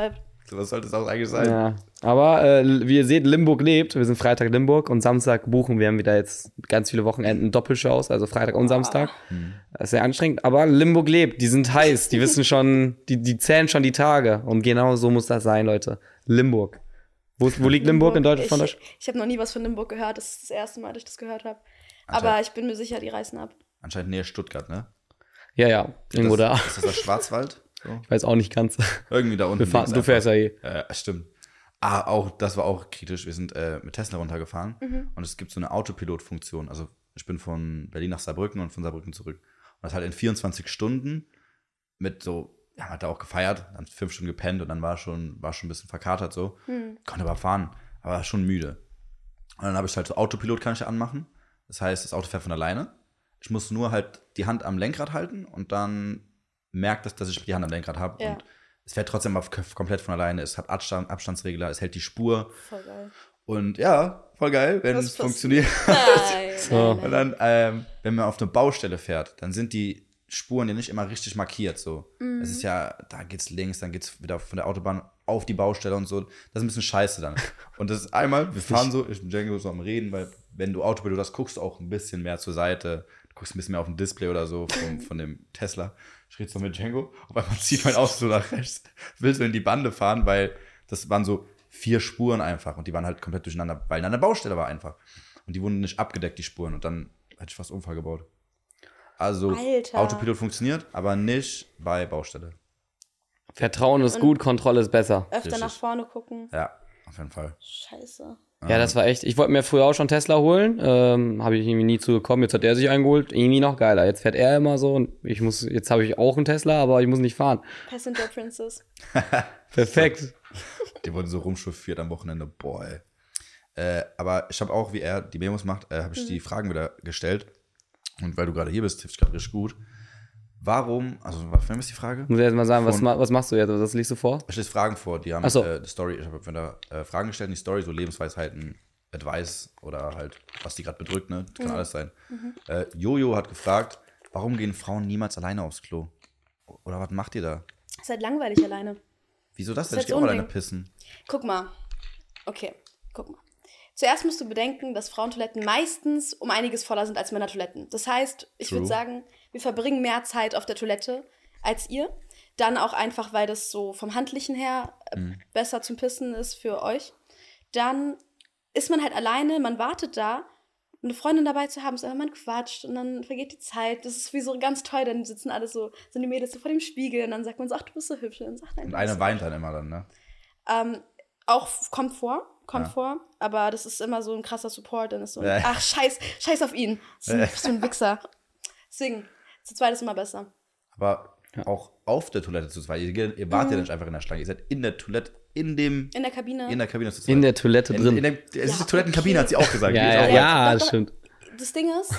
So was sollte es auch eigentlich sein. Ja, aber äh, wie ihr seht, Limburg lebt. Wir sind Freitag Limburg und Samstag buchen. Wir haben wieder jetzt ganz viele Wochenenden Doppelshows, also Freitag und Samstag. Hm. Das ist sehr anstrengend, aber Limburg lebt. Die sind heiß, die wissen schon, die, die zählen schon die Tage. Und genau so muss das sein, Leute. Limburg. Wo, wo liegt Limburg, in Deutschland? Von Ich, ich habe noch nie was von Limburg gehört. Das ist das erste Mal, dass ich das gehört habe. Anscheinend- Aber ich bin mir sicher, die reißen ab. Anscheinend näher Stuttgart, ne? Ja, ja, irgendwo da. das, Ist das das Schwarzwald? So? Ich weiß auch nicht ganz. Irgendwie da unten. Wir fahren, links du fährst ja eh. Ja, ja, stimmt. Ah, auch, das war auch kritisch. Wir sind äh, mit Tesla runtergefahren Mhm. und es gibt so eine Autopilot-Funktion. Also ich bin von Berlin nach Saarbrücken und von Saarbrücken zurück. Und das halt in vierundzwanzig Stunden mit so, ja, man hat da auch gefeiert, dann fünf Stunden gepennt und dann war schon, war schon ein bisschen verkatert so. Hm. Konnte aber fahren, aber war schon müde. Und dann habe ich halt so Autopilot kann ich anmachen. Das heißt, das Auto fährt von alleine. Ich muss nur halt die Hand am Lenkrad halten und dann merkt es, dass ich die Hand am Lenkrad habe. Ja. Und es fährt trotzdem auf, komplett von alleine. Es hat Abstand, Abstandsregler, es hält die Spur. Voll geil. Und ja, voll geil, wenn Was es passiert? funktioniert. Nein, So. nein, Und nein. dann, ähm, wenn man auf eine Baustelle fährt, dann sind die Spuren ja nicht immer richtig markiert. So. Mhm. Es ist ja, da geht's links, dann geht's wieder von der Autobahn auf die Baustelle und so. Das ist ein bisschen scheiße dann. Und das ist einmal, wir fahren so, ich bin Django so am Reden, weil wenn du Autopilot hast, guckst du auch ein bisschen mehr zur Seite. Du guckst ein bisschen mehr auf ein Display oder so vom, von dem Tesla. Ich rede so mit Django, auf einmal zieht mein Auto so nach rechts, will so in die Bande fahren, weil das waren so vier Spuren einfach und die waren halt komplett durcheinander, weil da eine Baustelle war einfach. Und die wurden nicht abgedeckt, die Spuren. Und dann hätte ich fast Unfall gebaut. Also Alter. Autopilot funktioniert, aber nicht bei Baustelle. Vertrauen ist Und- gut, Kontrolle ist besser. Öfter Richtig. nach vorne gucken. Ja, auf jeden Fall. Scheiße. Ja, das war echt. Ich wollte mir früher auch schon Tesla holen. Ähm, habe ich irgendwie nie zugekommen. Jetzt hat er sich eingeholt. Irgendwie noch geiler. Jetzt fährt er immer so und ich muss, jetzt habe ich auch einen Tesla, aber ich muss nicht fahren. Passenger Princess. Perfekt. Die wurden so rumchauffiert am Wochenende. Boah, ey. Äh, aber ich habe auch, wie er die Memos macht, äh, habe ich die Fragen wieder gestellt. Und weil du gerade hier bist, hilft gerade richtig gut. Warum, also, was ist die Frage? Muss ich jetzt mal sagen, was, Von- ma- was machst du jetzt? Was liest du vor? Ich lese Fragen vor, die haben Ach so. äh, die Story, ich habe da äh, Fragen gestellt, in die Story, so Lebensweisheiten, Advice oder halt, was die gerade bedrückt, ne? Das kann alles sein. Äh, Jojo hat gefragt, warum gehen Frauen niemals alleine aufs Klo? Oder was macht ihr da? Ist halt langweilig alleine. Wieso das Ist denn? halt Ich gehe so auch ein alleine Ding. pissen. Guck mal. Okay, guck mal. Zuerst musst du bedenken, dass Frauentoiletten meistens um einiges voller sind als Männertoiletten. Das heißt, ich True. würde sagen, wir verbringen mehr Zeit auf der Toilette als ihr. Dann auch einfach, weil das so vom Handlichen her äh, Mhm. besser zum Pissen ist für euch. Dann ist man halt alleine, man wartet da. Eine Freundin dabei zu haben, ist einfach, man quatscht und dann vergeht die Zeit. Das ist wie so ganz toll, dann sitzen alle so, sind die Mädels so vor dem Spiegel und dann sagt man so, ach, du bist so hübsch. Und dann sagt, nein, Und du eine bist so weint dann immer dann, ne? ähm, auch f- kommt vor, kommt Ja. vor, aber das ist immer so ein krasser Support, dann ist so, ein, Ja. ach, scheiß, scheiß auf ihn, so ein, so ein Wichser. Deswegen, zu zweit ist immer besser. Aber auch auf der Toilette zu zweit. Ihr, geht- ihr wart Mhm. ja nicht einfach in der Schlange. Ihr seid in der Toilette, in dem, In der Kabine. in der Kabine zu zweit. In der Toilette in, drin. in der, es ist Ja, die Toilettenkabine, okay. hat sie auch gesagt. Die ja, ist ja, auch- ja, Doch, das doch. stimmt. Das Ding ist,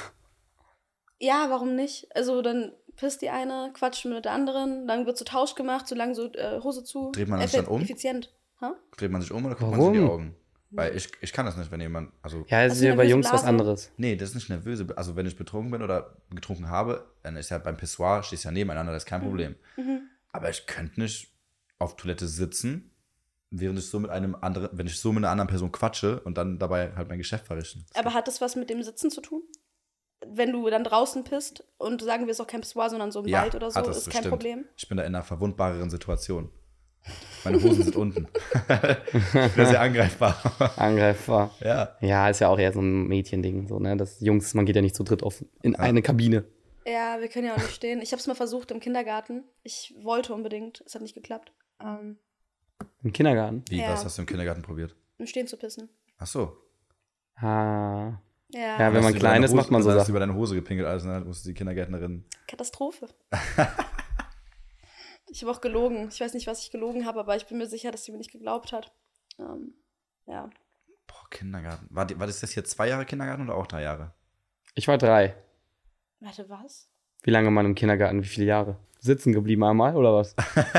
ja, warum nicht? Also dann pisst die eine, quatscht mit der anderen, dann wird so Tausch gemacht, solange so äh, Hose zu. Dreht man das Effi- dann um? Effizient. Ha? Dreht man sich um oder guckt man sich in die Warum? Augen? Weil ich, ich kann das nicht, wenn jemand, also, Ja, das Hast ist du ja eine bei nervöse Jungs was Blase? anderes. nee, das ist nicht nervöse. Also, wenn ich betrunken bin oder getrunken habe, dann ist ja beim Pissoir, stehst ja nebeneinander, das ist kein Problem. Mhm. Aber ich könnte nicht auf Toilette sitzen, während ich so mit einem anderen, wenn ich so mit einer anderen Person quatsche und dann dabei halt mein Geschäft verrichten. Aber hat das was mit dem Sitzen zu tun? Wenn du dann draußen pisst und sagen wir es auch kein Pissoir, sondern so im Ja, Wald oder so, hat das ist kein bestimmt. Problem. Ich bin da in einer verwundbareren Situation. Meine Hosen sind unten. Ich bin sehr angreifbar. Angreifbar. Ja. Ja, ist ja auch eher so ein Mädchending. So, ne? Das Jungs, man geht ja nicht zu dritt auf in eine Kabine. Ja, wir können ja auch nicht stehen. Ich habe es mal versucht im Kindergarten. Ich wollte unbedingt, es hat nicht geklappt. Ähm, Im Kindergarten. Wie, Ja. was hast du im Kindergarten probiert? Im Stehen zu pissen. Ach so. Ah. Ja, Ja, Dann wenn hast man du über klein deine ist, Hose- macht man so dann hast du Sachen. über deine Hose gepinkelt, also dann musste die Kindergärtnerin. Katastrophe. Ich habe auch gelogen. Ich weiß nicht, was ich gelogen habe, aber ich bin mir sicher, dass sie mir nicht geglaubt hat. Ähm, ja. Boah, Kindergarten. War, die, war das jetzt zwei Jahre Kindergarten oder auch drei Jahre? Ich war drei. Warte, was? Wie lange man im Kindergarten? Wie viele Jahre? Sitzen geblieben einmal oder was?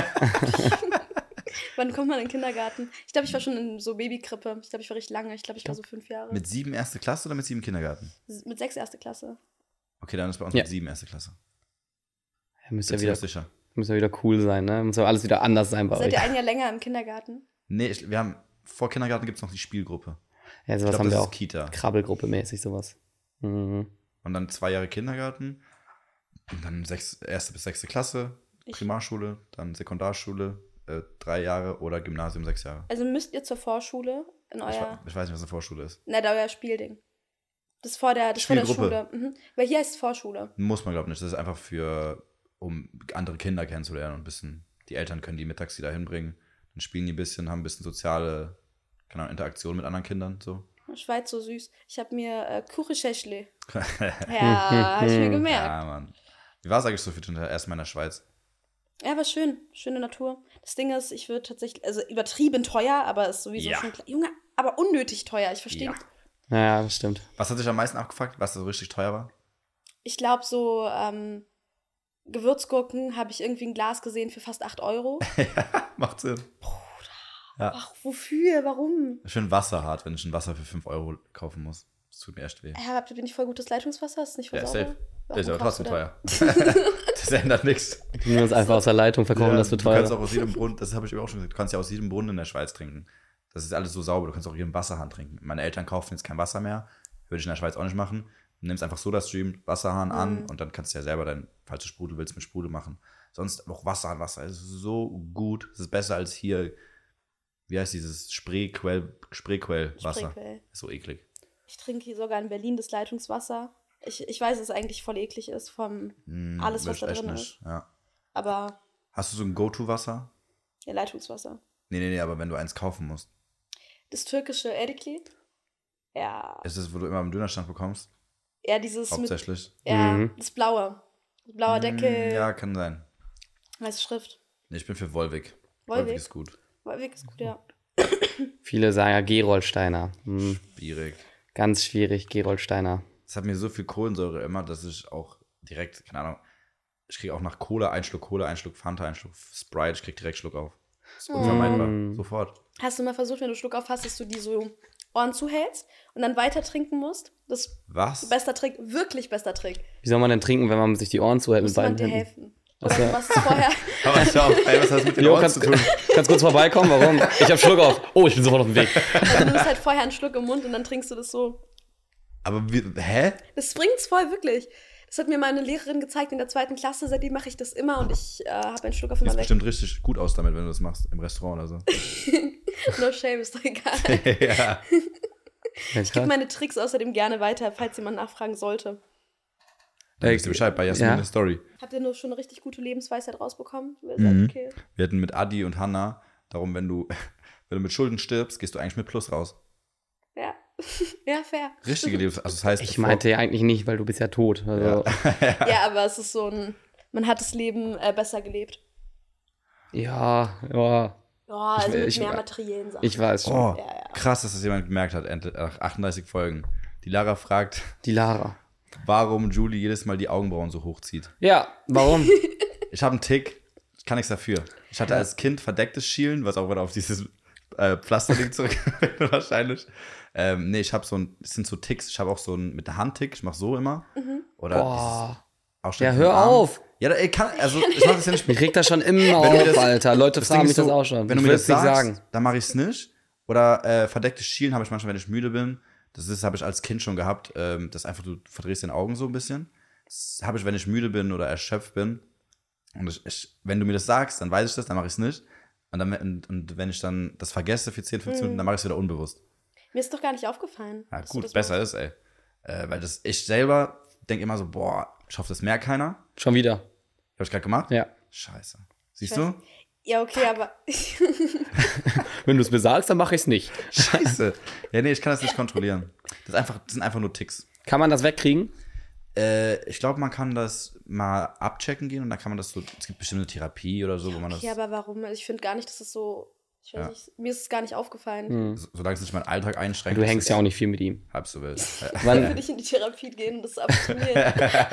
Wann kommt man in den Kindergarten? Ich glaube, ich war schon in so Babykrippe. Ich glaube, ich war richtig lange. Ich glaube, ich war so fünf Jahre. Mit sieben erste Klasse oder mit sieben Kindergarten? S- Mit sechs erste Klasse. Okay, dann ist bei uns Ja. mit sieben erste Klasse. Ja, müsst Bist ja du wieder. sicher? Muss ja wieder cool sein, ne? Muss ja alles wieder anders sein bei Seid euch. ihr ein Jahr länger im Kindergarten? Nee, ich, wir haben, vor Kindergarten gibt es noch die Spielgruppe. Ja, Ich sowas glaube, haben das wir ist auch. Kita. Krabbelgruppe mäßig, sowas. Mhm. Und dann zwei Jahre Kindergarten. Und dann sechs, erste bis sechste Klasse, Ich- Primarschule, dann Sekundarschule, äh, drei Jahre oder Gymnasium sechs Jahre. Also müsst ihr zur Vorschule in Ich, euer, wa- ich weiß nicht, was eine Vorschule ist. na, da euer Spielding. Das ist vor der, das ist vor der Spielgruppe. Schule. Mhm. Weil hier heißt es Vorschule. Muss man, glaube ich, nicht. Das ist einfach für, um andere Kinder kennenzulernen und ein bisschen, die Eltern können die mittags die da hinbringen. Dann spielen die ein bisschen, haben ein bisschen soziale, keine Ahnung, Interaktion mit anderen Kindern, so. Schweiz so süß. Ich habe mir äh, Kuchenschäschle. Ja, habe ich mir gemerkt. Ja, Mann. Wie war es eigentlich so für den ersten Mal in der Schweiz? Ja, war schön. Schöne Natur. Das Ding ist, ich würde tatsächlich, also übertrieben teuer, aber ist sowieso Ja. schon klar. Junge, aber unnötig teuer. Ich verstehe. Ja. Ja, das stimmt. Was hat dich am meisten abgefuckt, was so richtig teuer war? Ich glaube, so ähm, Gewürzgurken habe ich irgendwie ein Glas gesehen für fast acht Euro. Macht Sinn. Ach, wofür? Warum? Schön wasserhart, wenn ich ein Wasser für fünf Euro kaufen muss. Das tut mir echt weh. Ja, habt ihr nicht voll gutes Leitungswasser? Ist nicht voll Ja, sauber? safe. Warum Ist aber kaufst trotzdem du teuer. Das ändert nichts. Die uns einfach aus der Leitung verkaufen, Ja, das wird Du kannst teuer. auch aus jedem Brunnen, das habe ich auch schon gesagt, du kannst ja aus jedem Brunnen in der Schweiz trinken. Das ist alles so sauber, du kannst auch jedem Wasserhahn trinken. Meine Eltern kaufen jetzt kein Wasser mehr, würde ich in der Schweiz auch nicht machen. Du nimmst einfach SodaStream, Wasserhahn an und dann kannst du ja selber dein, falls du Sprudel willst, mit Sprudel machen. Sonst auch Wasserhahn, Wasser ist so gut. Es ist besser als hier, wie heißt dieses Spreequell, Spreequellwasser. Spreequell. Ist so eklig. Ich trinke hier sogar in Berlin das Leitungswasser. Ich, ich weiß, dass es eigentlich voll eklig ist vom Mm, alles, will was ich da echt drin nicht, ist. Ja. Aber Hast du so ein Go-To-Wasser? ja, Leitungswasser. Nee, nee, nee, aber wenn du eins kaufen musst. Das türkische Erikli. Ja. Ist es, wo du immer im Dönerstand bekommst? Ja, dieses mit, Hauptsächlich. ja, Mhm. das blaue. Blauer Deckel, Mm, Ja, kann sein. weiße Schrift. Nee, ich bin für Wolwig. Wolwig? Wolwig ist gut. Wolwig ist gut, ja. Viele sagen ja Gerolsteiner. Hm. Schwierig. Ganz schwierig, Gerolsteiner. Es hat mir so viel Kohlensäure immer, dass ich auch direkt, keine Ahnung, ich kriege auch nach Cola einen Schluck Cola, einen Schluck Fanta, einen Schluck Sprite, ich kriege direkt Schluck auf. Das ist unvermeidbar. Mm. Sofort. Hast du mal versucht, wenn du Schluck auf hast, dass du die so Ohren zuhältst und dann weiter trinken musst? Das ist Was? bester Trick, wirklich bester Trick. Wie soll man denn trinken, wenn man sich die Ohren zuhält mit Muss man beiden dir Händen? helfen. Oder du machst es vorher. Aber ich auch, ey, was hat das mit den Jo, Ohren kannst, zu tun? kannst kurz vorbeikommen? Warum? Ich hab Schluck auf. Oh, ich bin sofort auf dem Weg. Also du nimmst halt vorher einen Schluck im Mund und dann trinkst du das so. Aber wie, hä? Das bringt's voll, wirklich. Das hat mir meine Lehrerin gezeigt in der zweiten Klasse. Seitdem mache ich das immer und ich äh, habe einen Schluck auf Sieht immer weg. bestimmt richtig gut aus damit, wenn du das machst, im Restaurant oder so. No shame, ist doch egal. Ja. Ich gebe meine Tricks außerdem gerne weiter, falls jemand nachfragen sollte. Dann wisst ihr Bescheid, bei Jasmin Ja. eine Story. Habt ihr nur schon eine richtig gute Lebensweisheit rausbekommen? Ihr Mhm. seid okay. Wir hatten mit Adi und Hanna darum, wenn du, wenn du mit Schulden stirbst, gehst du eigentlich mit Plus raus. Ja. Ja, fair. Richtige Lebens... Also das heißt, Ich bevor- meinte ja eigentlich nicht, weil du bist ja tot. Also, Ja, aber es ist so ein, man hat das Leben äh, besser gelebt. ja, ja, Ja, also mit ich- mehr materiellen Sachen. ich weiß schon. Oh, Ja, ja. krass, dass das jemand gemerkt hat, end- nach achtunddreißig Folgen. Die Lara fragt, Die Lara. warum Julie jedes Mal die Augenbrauen so hochzieht. Ja, warum? Ich habe einen Tick, ich kann nichts dafür. Ich hatte als Kind verdecktes Schielen, was auch wieder auf dieses äh, Pflasterding zurückgeht wahrscheinlich. Ähm, nee, ich habe so ein, es sind so Ticks, ich habe auch so ein, mit der Hand Tick, ich mache so immer. Oder Boah. dieses Ausstrecken Ja, vom hör Arm. auf. Ja, da- ich kann, also ich mache das ja nicht Mir kriegt das schon immer Wenn du mir auf, das- Alter. Leute Das fragen Ding mich ist so, das auch schon. Wenn du ich mir will's das nicht sagst, sagen. dann mache ich es nicht. Oder äh, verdecktes Schielen habe ich manchmal, wenn ich müde bin. Das ist, habe ich als Kind schon gehabt. Ähm, das einfach, du verdrehst den Augen so ein bisschen. Das habe ich, wenn ich müde bin oder erschöpft bin. Und ich, ich, wenn du mir das sagst, dann weiß ich das, dann mache ich es nicht. Und, dann, und, und wenn ich dann das vergesse für zehn, fünfzehn Minuten, dann mache ich es wieder unbewusst. Mir ist doch gar nicht aufgefallen. Ja, dass du gut, das besser machst. ist, ey. Äh, weil das, ich selber denke immer so, boah, ich hoffe, das merkt keiner. Schon wieder. Habe ich gerade gemacht? Ja. Scheiße. Siehst Ich weiß. du? Ja, okay, aber Wenn du es mir sagst, dann mache ich es nicht. Scheiße. Ja, nee, ich kann das nicht kontrollieren. Das, ist einfach, das sind einfach nur Ticks. Kann man das wegkriegen? Äh, ich glaube, man kann das mal abchecken gehen und dann kann man das so, es gibt bestimmt eine Therapie oder so, wo man das, okay, aber warum? Ich finde gar nicht, dass es so, ich weiß Ja. nicht, mir ist es gar nicht aufgefallen. Hm. so, solange es nicht meinen Alltag einschränkt. Du ist hängst es ja auch nicht viel mit ihm. halb so wild. Wann? Würde ich in die Therapie gehen und das abtrainieren.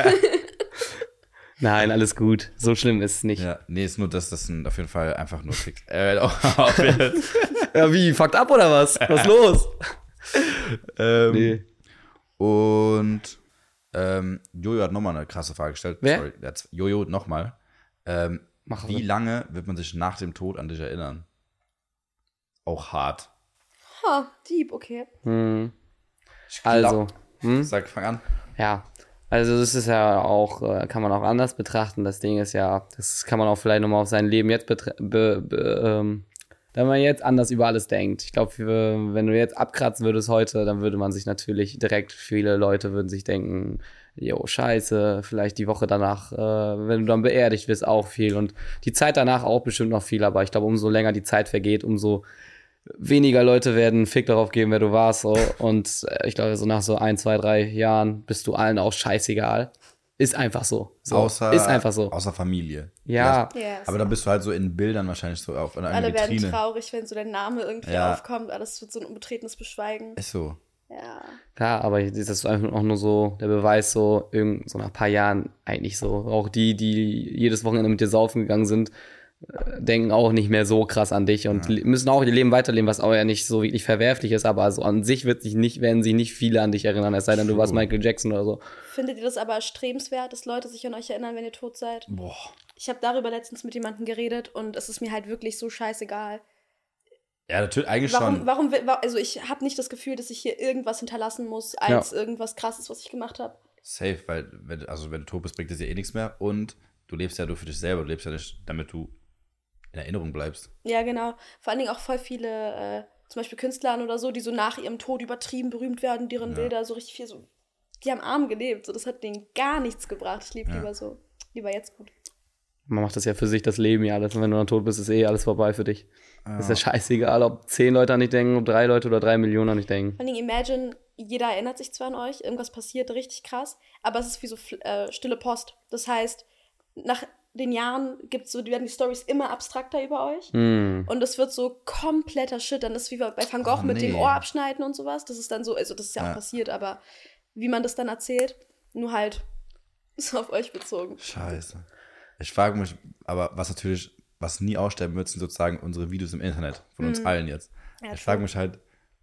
Nein, alles gut. So schlimm ist es nicht. Ja, nee, ist nur das, das sind auf jeden Fall einfach nur Ticks. Äh, auf jeden- Ja, wie? Fuckt ab oder was? Was ist los? ähm, Nee. Und ähm, Jojo hat nochmal eine krasse Frage gestellt. Wer? Sorry, der hat, Jojo nochmal. Ähm, Mach Wie also. lange wird man sich nach dem Tod an dich erinnern? Auch hart. Ha, deep, okay. Hm. Ich glaub, Also, hm? Sag, fang an. Ja, also das ist ja auch, äh, kann man auch anders betrachten. Das Ding ist ja, das kann man auch vielleicht nochmal auf sein Leben jetzt betra- be, be, ähm, wenn man jetzt anders über alles denkt. Ich glaube, wenn du jetzt abkratzen würdest heute, dann würde man sich natürlich direkt, viele Leute würden sich denken, jo, scheiße, vielleicht die Woche danach, äh, wenn du dann beerdigt wirst, auch viel. Und die Zeit danach auch bestimmt noch viel, aber ich glaube, umso länger die Zeit vergeht, umso weniger Leute werden einen Fick darauf geben, wer du warst. So. Und äh, ich glaube, so nach so ein, zwei, drei Jahren bist du allen auch scheißegal. Ist einfach so. so. Außer, ist einfach so. Außer Familie. Ja. Yes. Aber dann bist du halt so in Bildern wahrscheinlich so auf einer Alle werden Vitrine. traurig, wenn so dein Name irgendwie Ja. aufkommt. Alles wird so ein unbetretenes Beschweigen. Ist so. Ja. Klar, aber das ist einfach auch nur so der Beweis, so, irgend, so nach ein paar Jahren eigentlich so. Auch die, die jedes Wochenende mit dir saufen gegangen sind, äh, denken auch nicht mehr so krass an dich und ja. müssen auch ihr Leben weiterleben, was auch ja nicht so wirklich verwerflich ist, aber also an sich wird sich nicht, werden sich nicht viele an dich erinnern, es sei denn, du warst Michael Jackson oder so. Findet ihr das aber erstrebenswert, dass Leute sich an euch erinnern, wenn ihr tot seid? Boah. Ich habe darüber letztens mit jemandem geredet und es ist mir halt wirklich so scheißegal. Ja, natürlich, eigentlich Warum, schon. warum, will- wa- also ich habe nicht das Gefühl, dass ich hier irgendwas hinterlassen muss, als irgendwas Krasses, was ich gemacht habe. Safe, weil, wenn, also wenn du tot bist, bringt das ja eh nichts mehr und du lebst ja nur für dich selber, du lebst ja nicht, damit du in Erinnerung bleibst. Ja, genau. Vor allen Dingen auch voll viele, äh, zum Beispiel Künstlern oder so, die so nach ihrem Tod übertrieben berühmt werden, deren Ja. Bilder so richtig viel so, die haben arm gelebt. So, das hat denen gar nichts gebracht. Ich lebe Ja. lieber so, lieber jetzt gut. Man macht das ja für sich, das Leben ja alles. Und wenn du dann tot bist, ist eh alles vorbei für dich. Ist ja scheißegal, ob zehn Leute an dich denken, ob drei Leute oder drei Millionen an dich denken. Vor allen Dingen, imagine, jeder erinnert sich zwar an euch, irgendwas passiert richtig krass, aber es ist wie so äh, stille Post. Das heißt, nach den Jahren gibt's so, werden die Storys immer abstrakter über euch. Hm. Und es wird so kompletter Shit. Dann ist wie bei Van Gogh Oh, mit dem nee. Ohr abschneiden und sowas. Das ist dann so, also das ist ja, Ja. auch passiert, aber wie man das dann erzählt, nur halt so auf euch bezogen. Scheiße. Ich frage mich, aber was natürlich, was nie aussterben wird, sind sozusagen unsere Videos im Internet, von uns Mhm. allen jetzt. Ja, Ich frage true. mich halt,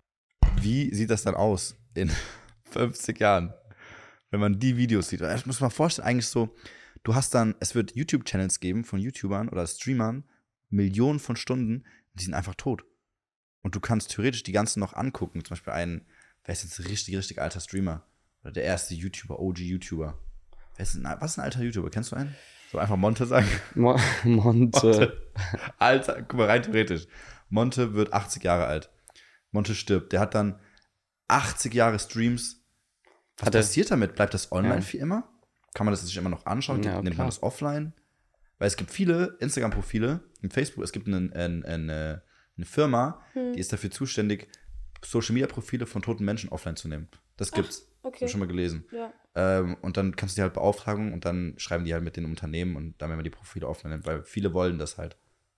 wie sieht das dann aus in fünfzig Jahren, wenn man die Videos sieht? Ich muss mir mal vorstellen, eigentlich so, du hast dann, es wird YouTube-Channels geben von YouTubern oder Streamern, Millionen von Stunden, die sind einfach tot. Und du kannst theoretisch die ganzen noch angucken. Zum Beispiel einen, wer ist jetzt ein richtig, richtig alter Streamer? Oder der erste YouTuber, O G-YouTuber. Wer ist ein, was ist ein alter YouTuber? Kennst du einen? So einfach Monte sagen. Mo- Monte. Alter, guck mal, rein theoretisch. Monte wird achtzig Jahre alt. Monte stirbt. Der hat dann achtzig Jahre Streams. Was Hat er- passiert damit? Bleibt das online Ja. für immer? Kann man das sich immer noch anschauen? Ja, Gibt- Nimmt klar. man das offline? Weil es gibt viele Instagram-Profile und Facebook. Es gibt einen, einen, eine, eine Firma, Hm. die ist dafür zuständig, Social-Media-Profile von toten Menschen offline zu nehmen. Das gibt's. Okay. Hab ich schon mal gelesen. Ja. Ähm, und dann kannst du die halt beauftragen und dann schreiben die halt mit den Unternehmen und dann, wenn man die Profile offline nimmt, weil viele wollen das halt.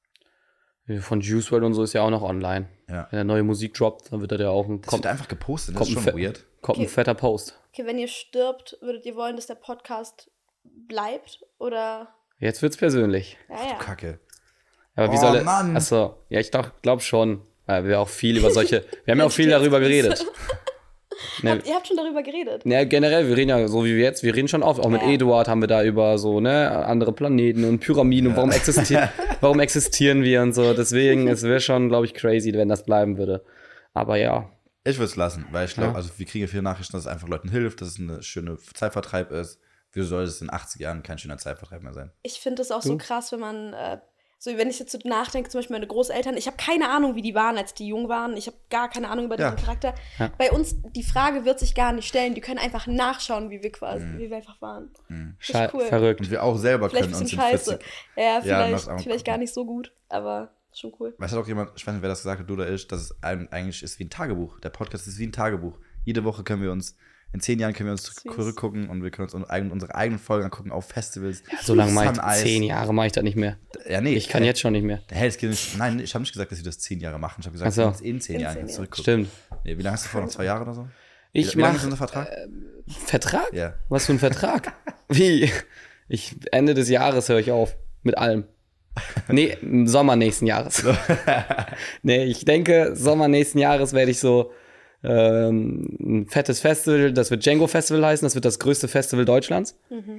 Von Juice world und so ist ja auch noch online. Ja. Wenn er neue Musik droppt, dann wird er ja auch ein, Das kommt, wird einfach gepostet, das kommt ist ein schon Fe- weird. kommt ein Okay. fetter Post. Okay, wenn ihr stirbt, würdet ihr wollen, dass der Podcast bleibt? Oder? Jetzt wird's persönlich. Ja, ja. Kacke. Aber wie Oh, soll er. Mann. Achso, ja, ich glaube schon. Weil wir auch viel über solche. Wir haben ja auch viel Jetzt darüber geht's. geredet. Ne, Habt, ihr habt schon darüber geredet. ne, generell, wir reden ja so wie wir jetzt, wir reden schon oft. Auch mit Ja. Eduard haben wir da über so, ne, andere Planeten und Pyramiden und warum existieren, warum existieren wir und so. Deswegen, es wäre schon, glaube ich, crazy, wenn das bleiben würde. Aber ja. Ich würde es lassen, weil ich glaube, Ja. also wir kriegen ja viele Nachrichten, dass es einfach Leuten hilft, dass es eine schöne Zeitvertreib ist. Wieso soll es in achtzig Jahren kein schöner Zeitvertreib mehr sein? Ich finde das auch so krass, wenn man, äh, so wenn ich jetzt so nachdenke, zum Beispiel meine Großeltern, ich habe keine Ahnung, wie die waren, als die jung waren. Ich habe gar keine Ahnung über Ja. deren Charakter. Ja. Bei uns, die Frage wird sich gar nicht stellen. Die können einfach nachschauen, wie wir quasi, wie wir einfach waren. Sche cool. verrückt. Und wir auch selber Vielleicht ein können uns bisschen in scheiße. vierzig... Ja, Ja, vielleicht, mach's auch vielleicht gucken. gar nicht so gut, aber schon cool. Weißt du auch jemand, ich weiß nicht, wer das gesagt hat, du oder ich, dass es ein- eigentlich ist wie ein Tagebuch. Der Podcast ist wie ein Tagebuch. Jede Woche können wir uns, in zehn Jahren können wir uns Süß. zurückgucken und wir können uns unsere, unsere eigenen Folgen angucken auf Festivals. So lange mache Sun ich, Eyes. zehn Jahre mache ich das nicht mehr. Ja, nee. Ich kann jetzt schon nicht mehr. Hey, das geht nicht. Nein, ich habe nicht gesagt, dass wir das zehn Jahre machen. Ich habe gesagt, Ach so. wir uns in zehn In Jahren zehn jetzt Jahren. zurückgucken. Stimmt. Nee, wie lange hast du vor? Noch zwei Jahre oder so? Ich wie, wie lange ist mache unser Vertrag? Vertrag? Ja. Was für ein Vertrag? Wie? Ich, Ende des Jahres höre ich auf. Mit allem. Nee, im Sommer nächsten Jahres. Nee, ich denke, Sommer nächsten Jahres werde ich so ähm, ein fettes Festival, das wird Django Festival heißen, das wird das größte Festival Deutschlands.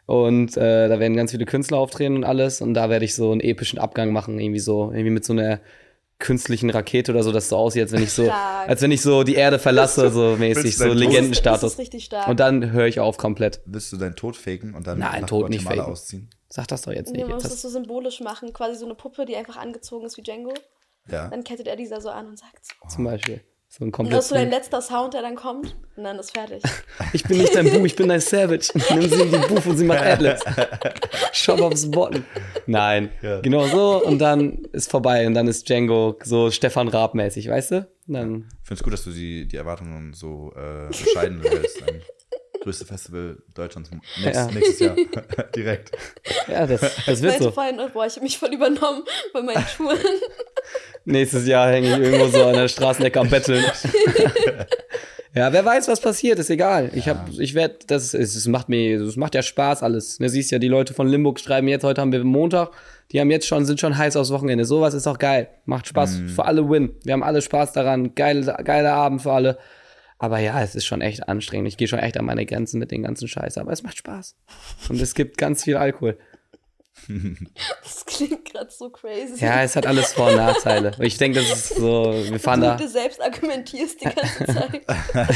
Und äh, da werden ganz viele Künstler auftreten und alles. Und da werde ich so einen epischen Abgang machen, irgendwie so, irgendwie mit so einer künstlichen Rakete oder so, dass es so aussieht, als wenn ich so, Stark. als wenn ich so die Erde verlasse, so mäßig, Willst du so deinen Tod- Das Legendenstatus. ist richtig stark. Und dann höre ich auf komplett. Willst du deinen Tod faken und dann Nein, nach Tod nicht Guatemala faken. ausziehen? Sag das doch jetzt Nee, nicht. man muss Jetzt das hast, so symbolisch machen. Quasi so eine Puppe, die einfach angezogen ist wie Django. Ja. Dann kettet er dieser so an und sagt so. zum Beispiel. So ein Und das ist so dein komplett. letzter Sound, der dann kommt. Und dann ist fertig. Ich bin nicht dein Bu, ich bin dein Savage. Nimm sie in die Buff und sie macht Adlibs. Shop aufs Bottom. Nein, Ja. genau so. Und dann ist vorbei. Und dann ist Django so Stefan Raab-mäßig, weißt du? Und dann, Ich finde es gut, dass du die, die Erwartungen so äh, bescheiden hältst. Ein größte Festival Deutschlands nächstes, Ja. nächstes Jahr. Direkt. ja, das, das Ich wird meinte so. vorhin, oh, boah, ich habe mich voll übernommen bei meinen Touren. Nächstes Jahr hänge ich irgendwo so an der Straßenecke am Betteln. Ja, wer weiß, was passiert, ist egal. Ich hab, ich werde, das ist, es macht mir, es macht ja Spaß alles. Du siehst ja, die Leute von Limburg schreiben jetzt, heute haben wir Montag, die haben jetzt schon, sind schon heiß aufs Wochenende. Sowas ist auch geil. Macht Spaß für alle Win. Wir haben alle Spaß daran. Geil, geiler Abend für alle. Aber ja, es ist schon echt anstrengend. Ich gehe schon echt an meine Grenzen mit den ganzen Scheiß. Aber es macht Spaß. Und es gibt ganz viel Alkohol. Das klingt gerade so crazy. Ja, es hat alles Vor- und Nachteile. Und ich denke, das ist so, wir fahren du da. mit dir selbst argumentierst die ganze Zeit.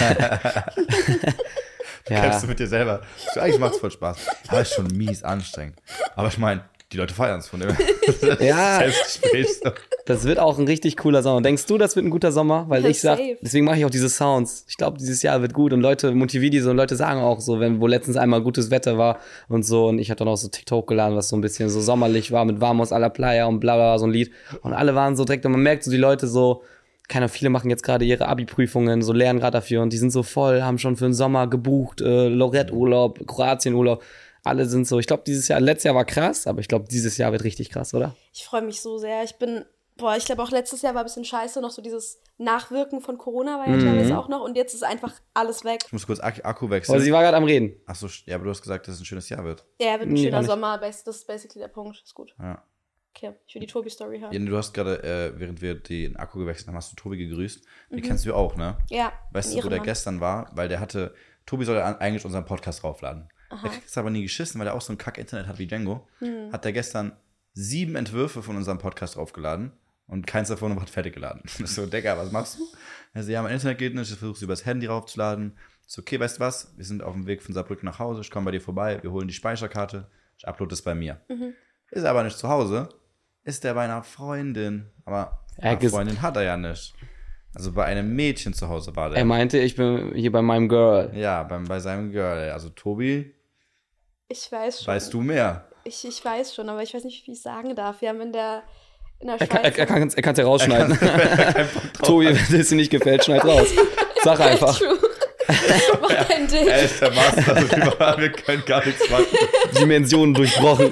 Ja. Kämpfst du mit dir selber. So, eigentlich macht es voll Spaß. Aber es ist schon mies anstrengend. Aber ich meine, die Leute feiern es von dem. Ja. Selbstgespräch. So. Das wird auch ein richtig cooler Sommer. Denkst du, das wird ein guter Sommer? Weil Ja, ich sag, safe. deswegen mache ich auch diese Sounds. Ich glaube, dieses Jahr wird gut und Leute motivieren die so und Leute sagen auch so, wenn, wo letztens einmal gutes Wetter war und so und ich hatte dann auch so TikTok geladen, was so ein bisschen so sommerlich war mit Vamos a la Playa und bla bla, so ein Lied und alle waren so direkt und man merkt so, die Leute so, keine Ahnung, viele machen jetzt gerade ihre Abi-Prüfungen, so lernen gerade dafür und die sind so voll, haben schon für den Sommer gebucht, äh, Lorette-Urlaub, Kroatien-Urlaub. Alle sind so, ich glaube, dieses Jahr, letztes Jahr war krass, aber ich glaube, dieses Jahr wird richtig krass, oder? Ich freue mich so sehr. Ich bin, boah, ich glaube auch letztes Jahr war ein bisschen scheiße, noch so dieses Nachwirken von Corona war ja Mhm. teilweise auch noch und jetzt ist einfach alles weg. Ich muss kurz Ak Akku Aber wechseln. sie war gerade am Reden. Achso, ja, aber du hast gesagt, dass es ein schönes Jahr wird. Ja, wird ein Nee, schöner auch nicht. Sommer, bas- das ist basically der Punkt. Ist gut. Ja. Okay, ich will die Tobi-Story hören. Ja, du hast gerade, äh, während wir den Akku gewechselt haben, hast du Tobi gegrüßt. Die kennst du auch, ne? Ja, Weißt du, wo ihren der Mann. gestern war? Weil der hatte, Tobi soll ja an- eigentlich unseren Podcast raufladen. Der kriegt es aber nie geschissen, weil er auch so ein Kack-Internet hat wie Django. Hm. Hat der gestern sieben Entwürfe von unserem Podcast draufgeladen und keins davon hat fertig geladen. Ich so, Digga, was machst du? Er so, ja, mein Internet geht nicht, ich versuche es übers Handy raufzuladen. Ich so, okay, weißt du was? Wir sind auf dem Weg von Saarbrücken nach Hause, ich komme bei dir vorbei, wir holen die Speicherkarte, ich upload es bei mir. Mhm. Ist er aber nicht zu Hause, ist er bei einer Freundin. Aber Er eine ges- Freundin hat er ja nicht. Also bei einem Mädchen zu Hause war der. Er meinte, ich bin hier bei meinem Girl. Ja, beim, bei seinem Girl. Also Tobi, Ich weiß schon. weißt du mehr. Ich, ich weiß schon, aber ich weiß nicht, wie ich sagen darf. Wir haben in der, in der Er kann Schweiz... er, kann, er kann's ja rausschneiden. Tobi, wenn es dir nicht gefällt, schneid raus. Sag einfach. True. Mach kein Ding. Er ist der Master darüber, wir können gar nichts machen. Dimensionen durchbrochen.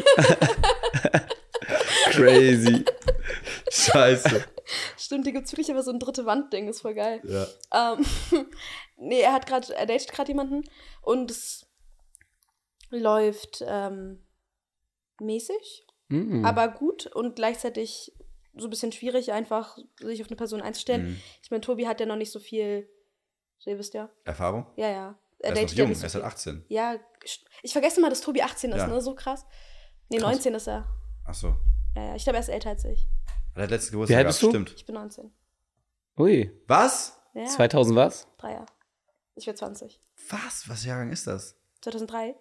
Crazy. Scheiße. Stimmt, die gibt's wirklich aber so ein dritte Wand-Ding, ist voll geil. Ja. Ähm, nee, er hat gerade, er datet gerade jemanden und es läuft ähm, mäßig, Mm. aber gut und gleichzeitig so ein bisschen schwierig, einfach sich auf eine Person einzustellen. Mhm. Ich meine, Tobi hat ja noch nicht so viel, so ihr wisst ja. Erfahrung? Ja, ja. Er ist noch ja jung, nicht so er ist halt viel. achtzehn. Ja, st- ich vergesse mal, dass Tobi achtzehn ist, Ja. ne? So krass. Nee, Krass. neunzehn ist er. Achso. Ja, ja. Ich glaube, er ist älter als ich. Er hat letzten Wie Geburtstag alt gehabt, bist du? stimmt. Ich bin neunzehn. Ui. Was? Ja, zweitausend was? drei Jahre. Ich werde zwanzig. Was? Was Jahrgang ist das? zweitausenddrei.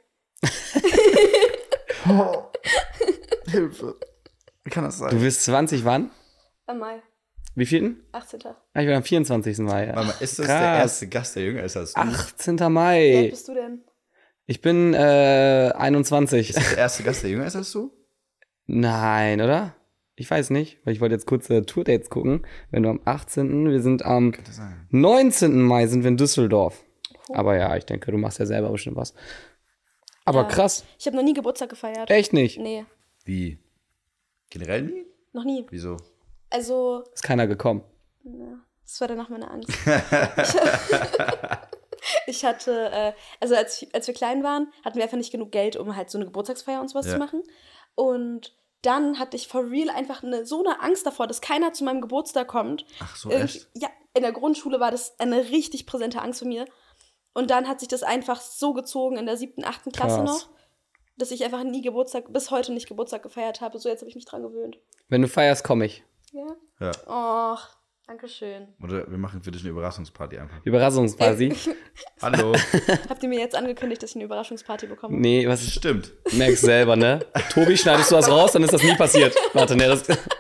Hilfe. Wie kann das sein? Du wirst zwanzig wann? Im Mai. Wie vielten? achtzehnten Ah, ich bin am vierundzwanzigsten Mai. Ja. Warte mal, ist das Krass. der erste Gast, der jünger ist als du? achtzehnten Wie alt Mai. bist du denn? Ich bin äh, einundzwanzig. Ist das der erste Gast, der jünger ist als du? Nein, oder? Ich weiß nicht, weil ich wollte jetzt kurz äh, Tourdates gucken. Wenn du am achtzehnten Wir sind am Könnte sein. neunzehnten Mai sind wir in Düsseldorf. Cool. Aber ja, ich denke, du machst ja selber bestimmt was. Aber Ja. krass. Ich habe noch nie Geburtstag gefeiert. Echt nicht. Nee, Wie? Generell nie? noch nie. Wieso? Also, Ist keiner gekommen. ja, das war danach meine Angst. ich, ich hatte, äh, also als, ich- als wir klein waren, hatten wir einfach nicht genug Geld, um halt so eine Geburtstagsfeier und sowas Ja. zu machen. Und dann hatte ich for real einfach eine, so eine Angst davor, dass keiner zu meinem Geburtstag kommt. Ach so, Irgendwie- echt? Ja, in der Grundschule war das eine richtig präsente Angst für mir. Und dann hat sich das einfach so gezogen in der siebten, achten Klasse Krass. noch. dass ich einfach nie Geburtstag, bis heute nicht Geburtstag gefeiert habe. So, jetzt habe ich mich dran gewöhnt. Wenn du feierst, komme ich. Ja? Ja. Och, danke schön. Oder wir machen für dich eine Überraschungsparty einfach. Überraschungsparty. Hallo. Habt ihr mir jetzt angekündigt, dass ich eine Überraschungsparty bekomme? Nee, was ist. Stimmt. Merkst selber, ne? Tobi, schneidest du das raus, dann ist das nie passiert. Warte, ne, das,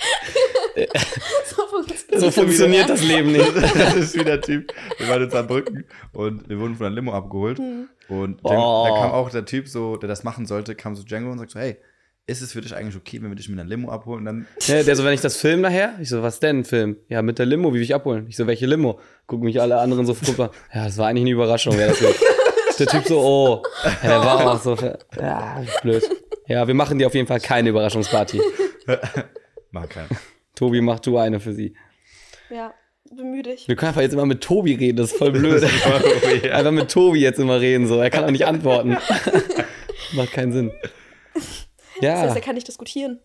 So funktioniert so funktioniert das Leben nicht. Das ist wieder der Typ. Wir waren in Saarbrücken und wir wurden von einer Limo abgeholt. Hm. Und Oh. Django, da kam auch der Typ, so, der das machen sollte, kam so Django und sagt so, hey, ist es für dich eigentlich okay, wenn wir dich mit einer Limo abholen? Und dann, Ja, der so, wenn ich das film nachher? Ich so, was denn, Film? Ja, mit der Limo, wie will ich abholen? Ich so, welche Limo? Gucken mich alle anderen so früher. Ja, das war eigentlich eine Überraschung, wer das wird. Der Typ so, oh. Ja, der war auch so, ja, blöd. Ja, wir machen dir auf jeden Fall keine Überraschungsparty. mach keinen. Tobi, mach du eine für sie. Ja, bemühe dich. Wir können einfach jetzt immer mit Tobi reden, das ist voll blöd. Einfach mit Tobi jetzt immer reden, so. Er kann auch nicht antworten. Macht keinen Sinn. Das Ja, heißt, er kann nicht diskutieren.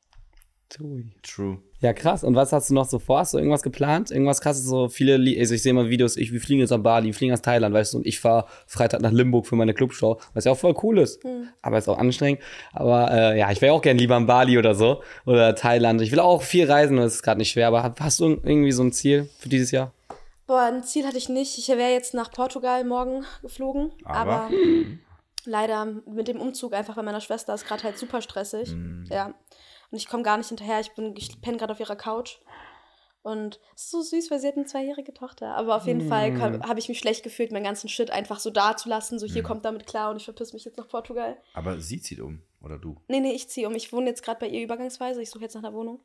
Tobi. True. Ja, krass. Und was hast du noch so vor? Hast du irgendwas geplant? Irgendwas krasses? So viele, Li- also ich sehe mal Videos, ich, wir fliegen jetzt nach Bali, wir fliegen aus Thailand, weißt du, und ich fahre Freitag nach Limburg für meine Clubshow, was ja auch voll cool ist. Hm. Aber ist auch anstrengend. Aber äh, ja, ich wäre auch gern lieber in Bali oder so. Oder Thailand. Ich will auch viel reisen, das ist gerade nicht schwer. Aber hast, hast du irgendwie so ein Ziel für dieses Jahr? Boah, ein Ziel hatte ich nicht. Ich wäre jetzt nach Portugal morgen geflogen. Aber? Aber, leider mit dem Umzug einfach bei meiner Schwester ist gerade halt super stressig. Mhm. Ja. Und ich komme gar nicht hinterher. Ich, bin- ich penne gerade auf ihrer Couch. Und es ist so süß, weil sie hat eine zweijährige Tochter. Aber auf jeden Fall habe ich mich schlecht gefühlt, meinen ganzen Shit einfach so da zu lassen. So, hier kommt damit klar und ich verpiss mich jetzt nach Portugal. Aber sie zieht um, oder du? Nee, nee, ich ziehe um. Ich wohne jetzt gerade bei ihr übergangsweise. Ich suche jetzt nach einer Wohnung.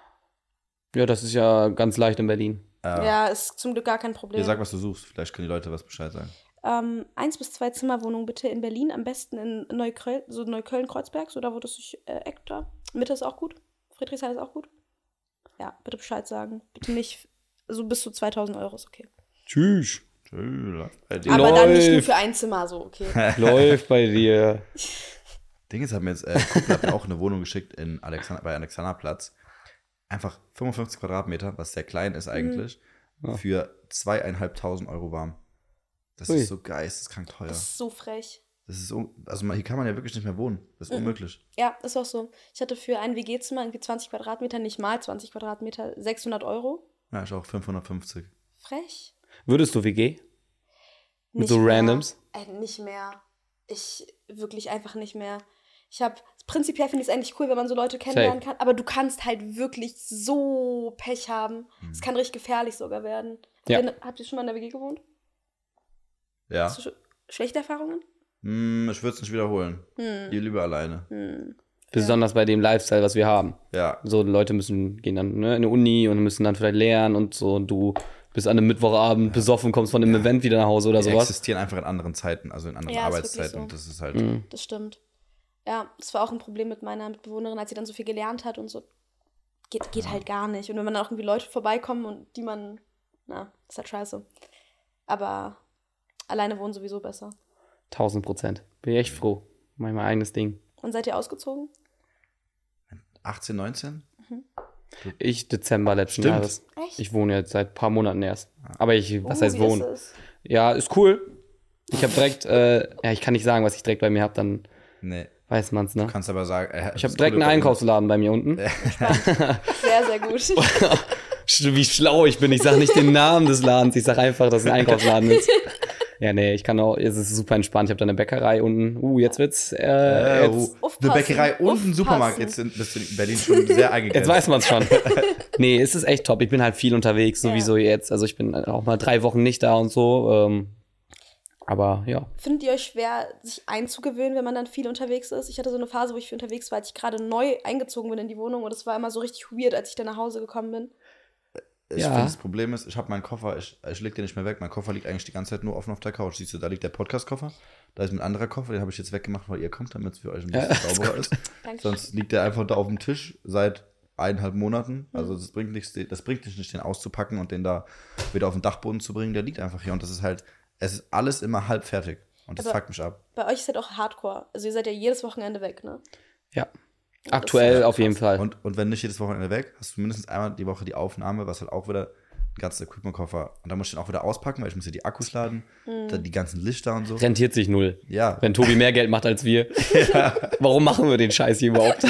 Ja, das ist ja ganz leicht in Berlin. Äh, Ja, ist zum Glück gar kein Problem. Ihr sag, was du suchst. Vielleicht können die Leute was Bescheid sagen. Ähm, eins bis zwei Zimmerwohnungen bitte in Berlin, am besten in Neukölln, so Neukölln-Kreuzberg, so da, wo das sich äh, eckt da. Mitte ist auch gut. Friedrichshain ist auch gut. Ja, bitte Bescheid sagen. Bitte nicht, so bis zu zweitausend Euro ist okay. Tschüss. Schön. Äh, die Aber dann nicht nur Läuft. für ein Zimmer, so okay. Läuft bei dir. Ding ist, hat mir jetzt, äh, Kumpel hat mir auch eine Wohnung geschickt in Alexander, bei Alexanderplatz. Einfach fünfundfünfzig Quadratmeter, was sehr klein ist eigentlich, Ja. für zweieinhalbtausend Euro warm. Das Ui. ist so geisteskrank teuer. Das ist so frech. Das ist un- also man- hier kann man ja wirklich nicht mehr wohnen. Das ist Mhm. unmöglich. Ja, ist auch so. Ich hatte für ein W G-Zimmer irgendwie zwanzig Quadratmeter, nicht mal zwanzig Quadratmeter, sechshundert Euro. Ja, ich auch fünfhundertfünfzig. Frech. Würdest du W G? Mit Nicht so mehr. Randoms? Äh, nicht mehr. Ich wirklich einfach nicht mehr. Ich habe prinzipiell finde ich es eigentlich cool, wenn man so Leute kennenlernen kann, aber du kannst halt wirklich so Pech haben. Es kann richtig gefährlich sogar werden. Habt, Ja. ihr, habt ihr schon mal in der W G gewohnt? Ja. Hast du sch schlechte Erfahrungen? Hm, ich würde es nicht wiederholen. Hm. Ihr lieber alleine. Hm. Besonders bei dem Lifestyle, was wir haben. Ja. So, Leute müssen, gehen dann ne, in die Uni und müssen dann vielleicht lernen und so. Und du bist an einem Mittwochabend besoffen, kommst von einem Event wieder nach Hause oder Die sowas. existieren einfach in anderen Zeiten, also in anderen Ja, ist wirklich Arbeitszeiten. so. Und das ist halt. Mhm. Das stimmt. Ja, das war auch ein Problem mit meiner Mitbewohnerin, als sie dann so viel gelernt hat und so. Geht, geht halt gar nicht. Und wenn dann auch irgendwie Leute vorbeikommen und die man, na, ist halt scheiße. Aber alleine wohnen sowieso besser. Tausend Prozent. Bin ich echt froh. Mach ich mein eigenes Ding. Und seid ihr ausgezogen? achtzehn, neunzehn? Ich Dezember letzten Stimmt. Jahres. Echt? Ich wohne jetzt seit ein paar Monaten erst. Aber ich, was Uh, heißt wie wohnen? ist es? Ja, ist cool. Ich habe direkt, äh, ja, ich kann nicht sagen, was ich direkt bei mir habe, dann Nee. weiß man's, ne? Du kannst aber sagen. Äh, Ich habe direkt einen Einkaufsladen bei mir unten. Sehr, sehr gut. Wie schlau ich bin. Ich sage nicht den Namen des Ladens, ich sage einfach, dass es ein Einkaufsladen ist. Ja, nee, ich kann auch, es ist super entspannt. Ich habe da eine Bäckerei unten. Uh, jetzt wird's, äh, Äh, jetzt, oh, Aufpassen, eine Bäckerei und ein aufpassen. Supermarkt. Jetzt sind, bist du in Berlin schon sehr eingegrenzt. jetzt weiß man's schon. Nee, es ist echt top. Ich bin halt viel unterwegs, sowieso jetzt. Also ich bin auch mal drei Wochen nicht da und so. Ähm, aber ja. Findet ihr euch schwer, sich einzugewöhnen, wenn man dann viel unterwegs ist? Ich hatte so eine Phase, wo ich viel unterwegs war, als ich gerade neu eingezogen bin in die Wohnung. Und es war immer so richtig weird, als ich dann nach Hause gekommen bin. Ich Ja. finde, das Problem ist, ich habe meinen Koffer, ich, ich leg den nicht mehr weg. Mein Koffer liegt eigentlich die ganze Zeit nur offen auf der Couch. Siehst du, da liegt der Podcast-Koffer. Da ist ein anderer Koffer, den habe ich jetzt weggemacht, weil ihr kommt, damit es für euch ein bisschen Ja, sauberer ist. Dankeschön. Sonst liegt der einfach da auf dem Tisch seit eineinhalb Monaten. Hm. Also das bringt nichts, das bringt dich nicht, den auszupacken und den da wieder auf den Dachboden zu bringen. Der liegt einfach hier und das ist halt, es ist alles immer halb fertig. Und das Aber- fuckt mich ab. Bei euch ist halt auch Hardcore. Also ihr seid ja jedes Wochenende weg, ne? Ja. Das Aktuell ist auf jeden krass. Fall. Und, und wenn nicht jedes Wochenende weg, hast du mindestens einmal die Woche die Aufnahme, was halt auch wieder ganzen Equipment-Koffer. Und dann muss ich den auch wieder auspacken, weil ich muss ja die Akkus laden, dann die ganzen Lichter und so. Rentiert sich null. Ja. Wenn Tobi mehr Geld macht als wir. Ja. Warum machen wir den Scheiß hier überhaupt?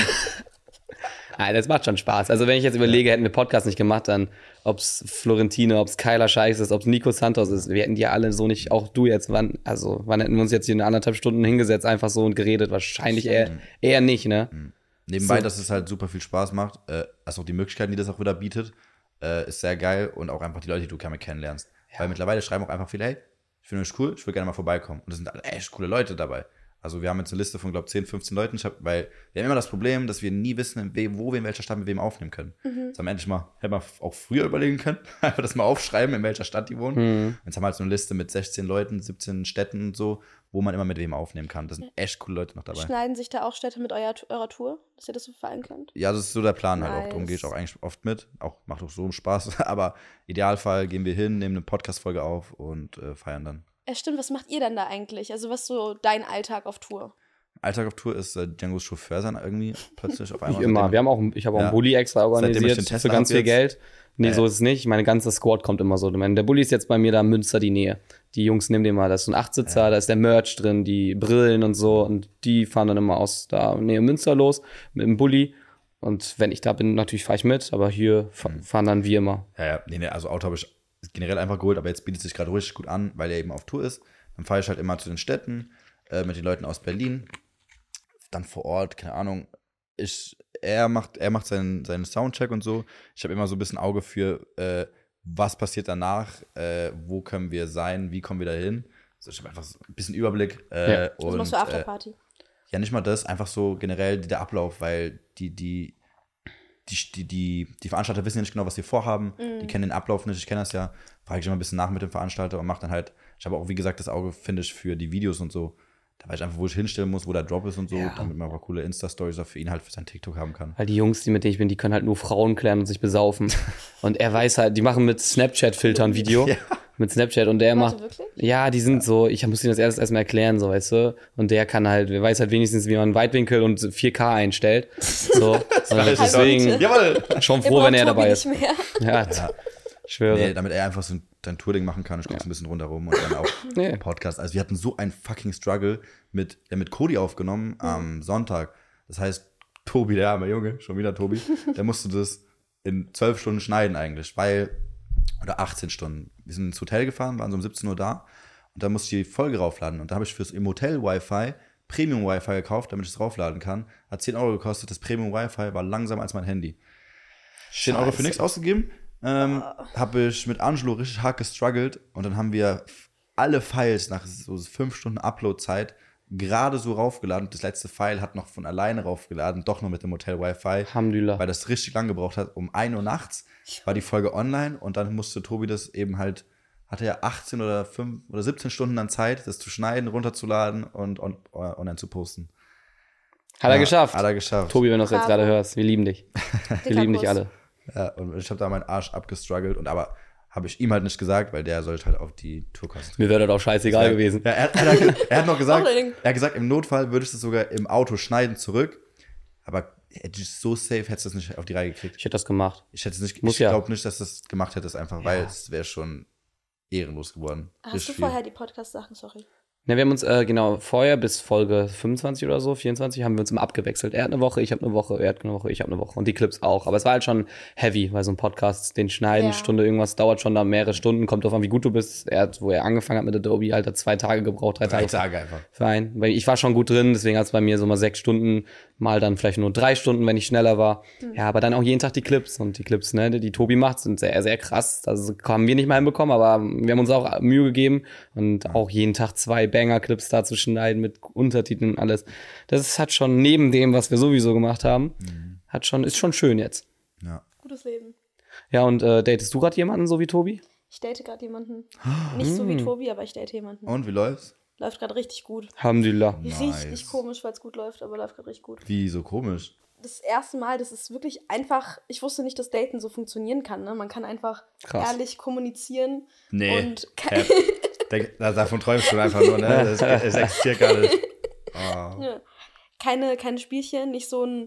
Nein, das macht schon Spaß. Also wenn ich jetzt überlege, hätten wir Podcast nicht gemacht, dann ob es Florentine, ob es Kyler Scheiß ist, ob es Nico Santos ist, wir hätten die alle so nicht, auch du jetzt, wann, also wann hätten wir uns jetzt hier eine anderthalb Stunden hingesetzt, einfach so und geredet? Wahrscheinlich eher, eher nicht, ne? Mhm. Nebenbei, So. dass es halt super viel Spaß macht, äh, also auch die Möglichkeiten, die das auch wieder bietet, äh, ist sehr geil und auch einfach die Leute, die du gerne kennenlernst. Weil mittlerweile schreiben auch einfach viele, hey, ich finde euch cool, ich würde gerne mal vorbeikommen. Und es sind alle echt coole Leute dabei. Also wir haben jetzt eine Liste von, glaube ich, zehn, fünfzehn Leuten, ich hab, weil wir haben immer das Problem, dass wir nie wissen, we- wo wir in welcher Stadt mit wem aufnehmen können. Mhm. Das haben wir endlich mal, hätten wir auch früher überlegen können, einfach das mal aufschreiben, in welcher Stadt die wohnen. Mhm. Jetzt haben wir halt so eine Liste mit sechzehn Leuten, siebzehn Städten und so, wo man immer mit wem aufnehmen kann. Das sind echt coole Leute noch dabei. Schneiden sich da auch Städte mit eurer, eurer Tour, dass ihr das so vereinen könnt? Ja, das ist so der Plan halt auch. Nice. Darum gehe ich auch eigentlich oft mit. Auch macht auch so Spaß. Aber Idealfall gehen wir hin, nehmen eine Podcast-Folge auf und äh, feiern dann. Ja, stimmt. Was macht ihr dann da eigentlich? Also was ist so dein Alltag auf Tour? Alltag auf Tour ist äh, Django's Chauffeur sein irgendwie plötzlich auf Nicht einmal. immer. Seitdem- Wir haben auch, ich habe auch Ja. einen Bulli extra Seitdem ich organisiert den für Tesla ganz hab viel jetzt. Geld. Nee, Äh. so ist es nicht. Meine ganze Squad kommt immer so. Ich meine, der Bulli ist jetzt bei mir da in Münster die Nähe. Die Jungs nehmen den mal. Da ist so ein Achtsitzer, Ja. da ist der Merch drin, die Brillen und so. Und die fahren dann immer aus da Nähe Münster los mit dem Bulli. Und wenn ich da bin, natürlich fahre ich mit. Aber hier fa- Mhm. fahren dann wir immer. Ja, ja, nee, nee, also Auto habe ich generell einfach geholt, aber jetzt bietet sich gerade richtig gut an, weil er eben auf Tour ist. Dann fahre ich halt immer zu den Städten äh, mit den Leuten aus Berlin. Dann vor Ort, keine Ahnung. Ich, er macht, er macht seinen, seinen Soundcheck und so. Ich habe immer so ein bisschen Auge für, äh, was passiert danach, äh, wo können wir sein, wie kommen wir da hin. Also ich habe einfach so ein bisschen Überblick. Äh, Ja. Was und, machst du äh, Afterparty? ja, nicht mal das, einfach so generell der Ablauf, weil die, die, die, die, die, die Veranstalter wissen ja nicht genau, was sie vorhaben. Die kennen den Ablauf nicht, ich kenne das ja. Frage ich immer ein bisschen nach mit dem Veranstalter und mache dann halt, ich habe auch, wie gesagt, das Auge, finde ich, für die Videos und so. Da weiß ich einfach, wo ich hinstellen muss, wo der Drop ist und so, Ja. damit man aber coole Insta-Stories auch für ihn halt für sein TikTok haben kann. Weil die Jungs, die mit denen ich bin, die können halt nur Frauen klären und sich besaufen. Und er weiß halt, die machen mit Snapchat-Filter ein Video. Ja. Mit Snapchat und der Warte, macht. wirklich? Ja, die sind so, ich muss ihnen das erst erstmal erklären, so, weißt du? Und der kann halt, der weiß halt wenigstens, wie man Weitwinkel und vier K einstellt. So. Und weiß ich deswegen doch. Jawohl! schon Ihr froh, braucht wenn er Tobi dabei ist. nicht mehr. Ja, Ja. ich schwöre. Nee, damit er einfach so ein, ein Tourding machen kann. Ich gucke ein bisschen rundherum und dann auch Nee. Podcast. Also wir hatten so einen fucking Struggle mit, ja, mit Cody aufgenommen am Sonntag. Das heißt, Tobi, der arme Junge, schon wieder Tobi, der musste das in zwölf Stunden schneiden eigentlich, weil, oder achtzehn Stunden. Wir sind ins Hotel gefahren, waren so um siebzehn Uhr da und da musste ich die Folge raufladen. Und da habe ich fürs im Hotel Wi-Fi Premium Wi-Fi gekauft, damit ich es raufladen kann. Hat zehn Euro gekostet. Das Premium Wi-Fi war langsamer als mein Handy. zehn Euro für nichts ausgegeben. Ähm, habe ich mit Angelo richtig hart gestruggelt und dann haben wir alle Files nach so fünf Stunden Upload-Zeit gerade so raufgeladen. Das letzte File hat noch von alleine raufgeladen, doch nur mit dem Hotel Wi-Fi, Alhamdulillah. weil das richtig lang gebraucht hat. Um ein Uhr nachts war die Folge online und dann musste Tobi das eben halt, hatte ja achtzehn oder fünf oder siebzehn Stunden dann Zeit, das zu schneiden, runterzuladen und on, online zu posten. Hat er Ja, geschafft. Hat er geschafft. Tobi, wenn du das jetzt Bravo. gerade hörst, wir lieben dich. Wir lieben dich Kuss. alle. Ja, und ich habe da meinen Arsch abgestruggelt und aber habe ich ihm halt nicht gesagt, weil der sollte halt auf die Tour konzentrieren. Mir wäre das auch scheißegal Ja, gewesen. Ja, er, er, hat, er hat noch gesagt, Auch Ding. er hat gesagt, im Notfall würde ich das sogar im Auto schneiden zurück. Aber hätte ich so safe hätte es nicht auf die Reihe gekriegt. Ich hätte das gemacht. Ich hätte es nicht, Muss ich ja. glaube nicht, dass das gemacht hättest, einfach, weil es wäre schon ehrenlos geworden. Hast Richtig du vorher die Podcast-Sachen, sorry. Ne, wir haben uns, äh, genau, vorher bis Folge fünfundzwanzig oder so, vierundzwanzig, haben wir uns immer abgewechselt. Er hat eine Woche, ich habe eine Woche, er hat eine Woche, ich habe eine Woche. Und die Clips auch. Aber es war halt schon heavy, weil so ein Podcast, den Schneiden, Ja. Stunde irgendwas, dauert schon da mehrere Stunden. Kommt drauf an, wie gut du bist. Er hat, wo er angefangen hat mit Adobe, halt hat zwei Tage gebraucht, drei Drei Tage. Tage einfach. Für einen. Weil ich war schon gut drin, deswegen hat es bei mir so mal sechs Stunden, mal dann vielleicht nur drei Stunden, wenn ich schneller war. Ja, aber dann auch jeden Tag die Clips. Und die Clips, ne, die, die Tobi macht, sind sehr, sehr krass. Das haben wir nicht mal hinbekommen, aber wir haben uns auch Mühe gegeben. Und auch jeden Tag zwei Banger-Clips da zu schneiden mit Untertiteln und alles. Das hat schon neben dem, was wir sowieso gemacht haben, hat schon, ist schon schön jetzt. Ja. Gutes Leben. Ja, und äh, datest du gerade jemanden so wie Tobi? Ich date gerade jemanden. Nicht so wie Tobi, aber ich date jemanden. Und wie läuft's? Läuft gerade richtig gut. Alhamdulillah. Nice. Richtig komisch, weil es gut läuft, aber läuft gerade richtig gut. Wie so komisch. Das erste Mal, das ist wirklich einfach, ich wusste nicht, dass Daten so funktionieren kann. Ne? Man kann einfach Krass. ehrlich kommunizieren. Nee. Und Cap. Denk, davon träumst du einfach nur, ne? Das, das existiert gar nicht. Oh. Ja. keine, keine Spielchen, nicht so ein,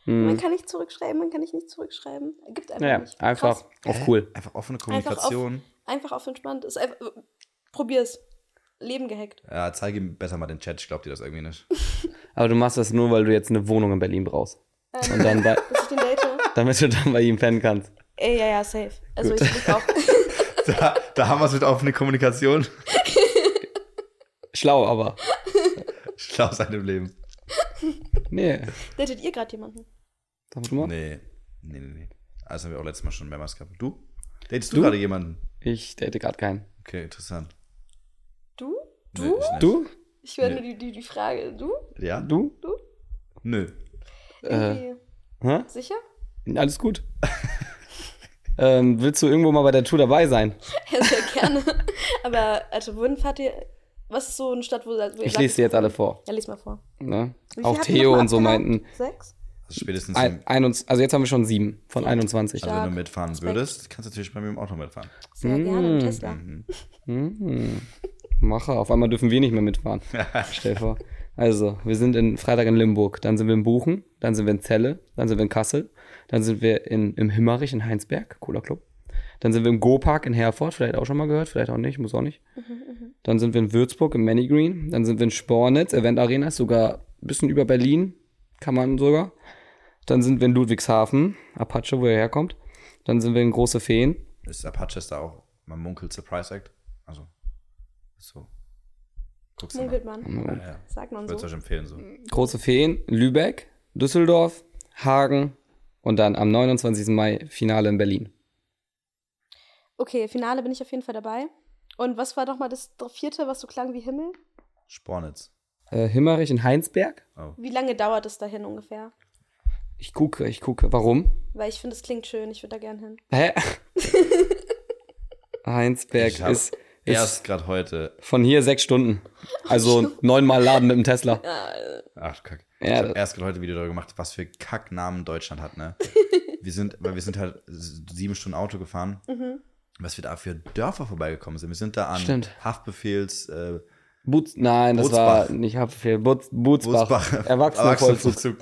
Mhm. Man kann nicht zurückschreiben, man kann nicht nicht zurückschreiben. Gibt einfach Ja, nicht. einfach Krass. auf cool. Einfach offene Einfach auf, Kommunikation. einfach auf entspannt. Ist einfach, probier's. Leben gehackt. Ja, zeige ihm besser mal den Chat, ich glaub dir das irgendwie nicht. Aber du machst das nur, weil du jetzt eine Wohnung in Berlin brauchst. Ähm, Und dann bei, dass ich den date. damit du dann bei ihm pennen kannst. Ey, ja, ja, safe. Also Gut. ich lieg auch. Da, da haben wir es mit offene Kommunikation. Schlau, aber. Schlau sein im Leben. Nee. Datet ihr gerade jemanden? Sag mal. Nee, nee, nee, nee. Also haben wir auch letztes Mal schon mehrmals gehabt. Du? Datest du, Du? gerade jemanden? Ich date gerade keinen. Okay, interessant. Du? Nee, Du? ich nicht. Du? Ich höre Nee. nur die, die, die Frage. Du? Ja? Du? Du? Nö. Irgendwie. Hä? Sicher? Alles gut. ähm, willst du irgendwo mal bei der Tour dabei sein? Ja, sehr gerne. Aber, also, wohin fahrt ihr? Was ist so eine Stadt, wo, wo ihr Ich sagt, lese dir jetzt alle vor. Ja, lies mal vor. Ne? Wie viel Auch habt ihr Theo noch mal und so abgehakt? meinten. Sechs? Also spätestens, Ein, im, einundzwanzig, also jetzt haben wir schon sieben von einundzwanzig. also wenn du Stark. mitfahren Respekt. würdest, kannst du natürlich bei mir im Auto mitfahren. Sehr Mm. gerne, im Tesla. Mhm. Mhm. Mache. Auf einmal dürfen wir nicht mehr mitfahren. Stell dir vor. Also, wir sind in Freitag in Limburg, dann sind wir in Buchen, dann sind wir in Celle, dann sind wir in Kassel, dann sind wir in, im Himmerich in Heinsberg, cooler Club. Dann sind wir im Go-Park in Herford, vielleicht auch schon mal gehört, vielleicht auch nicht, muss auch nicht. Dann sind wir in Würzburg im Many Green, dann sind wir in Spornitz, Event Arena, ist sogar ein bisschen über Berlin, kann man sogar. Dann sind wir in Ludwigshafen, Apache, wo er herkommt. Dann sind wir in Große Feen. Ist Apache da auch, man munkelt Surprise Act? Also, so. Guckst du mal. Munkelt man. Ja, ja. Sagt man Ich würde so. es euch empfehlen, so. Große Feen, Lübeck, Düsseldorf, Hagen und dann am neunundzwanzigsten Mai Finale in Berlin. Okay, Finale bin ich auf jeden Fall dabei. Und was war doch mal das vierte, was so klang wie Himmel? Spornitz. Äh, Himmerich in Heinsberg. Wie lange dauert es dahin ungefähr? Ich gucke, ich gucke. Warum? Weil ich finde, es klingt schön. Ich würde da gern hin. Hä? Heinsberg Ich hab ist, ist Erst gerade heute. von hier sechs Stunden. Also neunmal laden mit dem Tesla. Ach, du Kack. Ja, ich hab erst gerade heute Video darüber gemacht, was für Kacknamen Deutschland hat, ne? Wir sind, weil wir sind halt sieben Stunden Auto gefahren. Was wir da für Dörfer vorbeigekommen sind. Wir sind da an Stimmt. Haftbefehls, äh, Butz, nein, das Butzbach. war nicht Haftbefehl. Butz, Butzbach. Butzbach. Erwachsenenvollzug. Erwachsenenvollzug.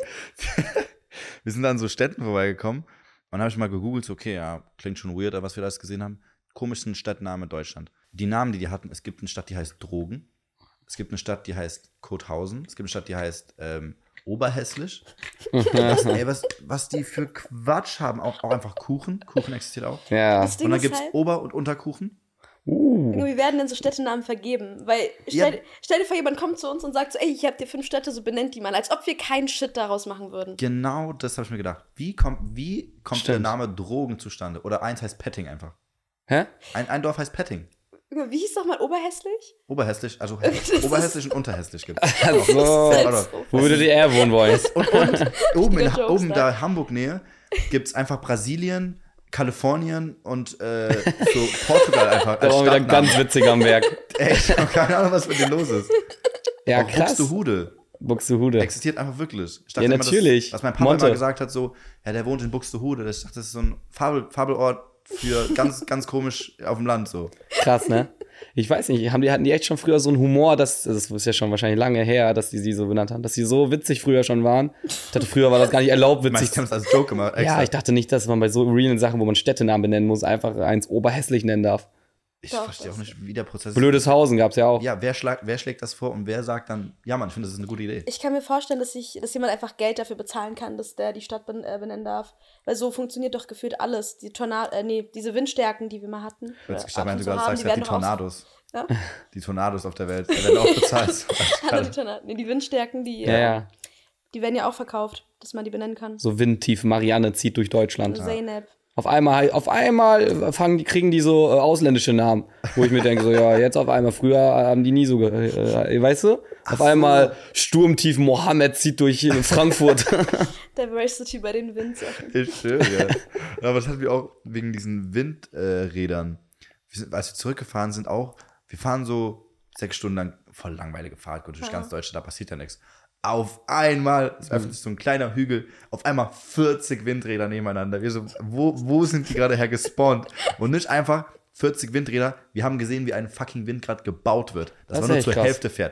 Wir sind an so Städten vorbeigekommen. Und dann habe ich mal gegoogelt, so, okay, ja, klingt schon weird, aber was wir da alles gesehen haben. Komischen Stadtnamen in Deutschland. Die Namen, die die hatten, es gibt eine Stadt, die heißt Drogen. Es gibt eine Stadt, die heißt Kothausen. Es gibt eine Stadt, die heißt ähm, Oberhässlich. was, ey, was, was die für Quatsch haben. Auch, auch einfach Kuchen. Kuchen existiert auch. Ja. Das Ding Und dann ist gibt es halt, Ober- und Unterkuchen. Uh. wie werden denn so Städtenamen vergeben? Weil, Ja. stell, stell dir vor, jemand kommt zu uns und sagt so, ey, ich hab dir fünf Städte, so benennt die mal. Als ob wir keinen Shit daraus machen würden. Genau das habe ich mir gedacht. Wie kommt, wie kommt der Stimmt. Name Drogen zustande? Oder eins heißt Petting einfach. Hä? Ein, ein Dorf heißt Petting. Wie hieß doch mal Oberhässlich? Oberhässlich, also ist- oberhässlich und unterhässlich gibt es. Also, Warte. wo würdet ihr eher wohnen wollen? Und, und oben, in, Jokes, oben ne? da Hamburg-Nähe gibt es einfach Brasilien, Kalifornien und äh, so Portugal einfach Da als war wieder Stadtnamen. ganz witzig am Werk. Ey, ich habe keine Ahnung, was mit denen los ist. Ja, Auch krass. Buxtehude Buxtehude. existiert einfach wirklich. Ich dachte Ja, immer, natürlich. Dass, was mein Papa Monte. immer gesagt hat, so, ja, der wohnt in Buxtehude. Ich dachte, das ist so ein Fabel, Fabelort für ganz, ganz komisch auf dem Land so. Krass, ne? Ich weiß nicht, haben die, hatten die echt schon früher so einen Humor, dass, das ist ja schon wahrscheinlich lange her, dass die sie so benannt haben, dass sie so witzig früher schon waren. Ich dachte, früher war das gar nicht erlaubt, Ich meine, witzig ich habe das als Joke gemacht. Ja, extra. ich dachte nicht, dass man bei so realen Sachen, wo man Städtenamen benennen muss, einfach eins oberhässlich nennen darf. Ich Doch, verstehe auch das- nicht, wie der Prozess Blödeshausen gab's ja auch. Ja, wer, schlag, wer schlägt das vor und wer sagt dann, ja, Mann, ich finde, das ist eine gute Idee. Ich kann mir vorstellen, dass, ich, dass jemand einfach Geld dafür bezahlen kann, dass der die Stadt ben, äh, benennen darf. Weil so funktioniert doch gefühlt alles. Die Tornado, äh, nee, diese Windstärken, die wir mal hatten. Jetzt, äh, ich ab meine, und du zu gerade haben, sagst, ja, die werden doch aus- Tornados. Ja? Die Tornados auf der Welt, die werden auch bezahlt. Hallo, die, Tornado, nee, die Windstärken, die, Ja, äh, ja. die werden ja auch verkauft, dass man die benennen kann. So windtief, Marianne zieht durch Deutschland. Zeynep. Auf einmal, auf einmal fangen die, kriegen die so äh, ausländische Namen, wo ich mir denke, so, ja, jetzt auf einmal, früher haben die nie so, ge- äh, weißt du? Auf so. einmal Sturmtief Mohammed zieht durch äh, Frankfurt. Diversity bei den Windsachen. Ich schwöre, ja. Aber das hatten wir auch wegen diesen Windrädern. Wir sind, als wir zurückgefahren sind, auch, wir fahren so sechs Stunden lang, voll langweilige Fahrt, gut, durch Ja. ganz Deutschland, da passiert ja nichts. Auf einmal, es öffnet sich so ein kleiner Hügel, auf einmal vierzig Windräder nebeneinander. Wir so, wo, wo sind die gerade her gespawnt? Und nicht einfach vierzig Windräder, wir haben gesehen, wie ein fucking Windrad gebaut wird. Das, Das war ist nur echt zur krass. Hälfte fertig.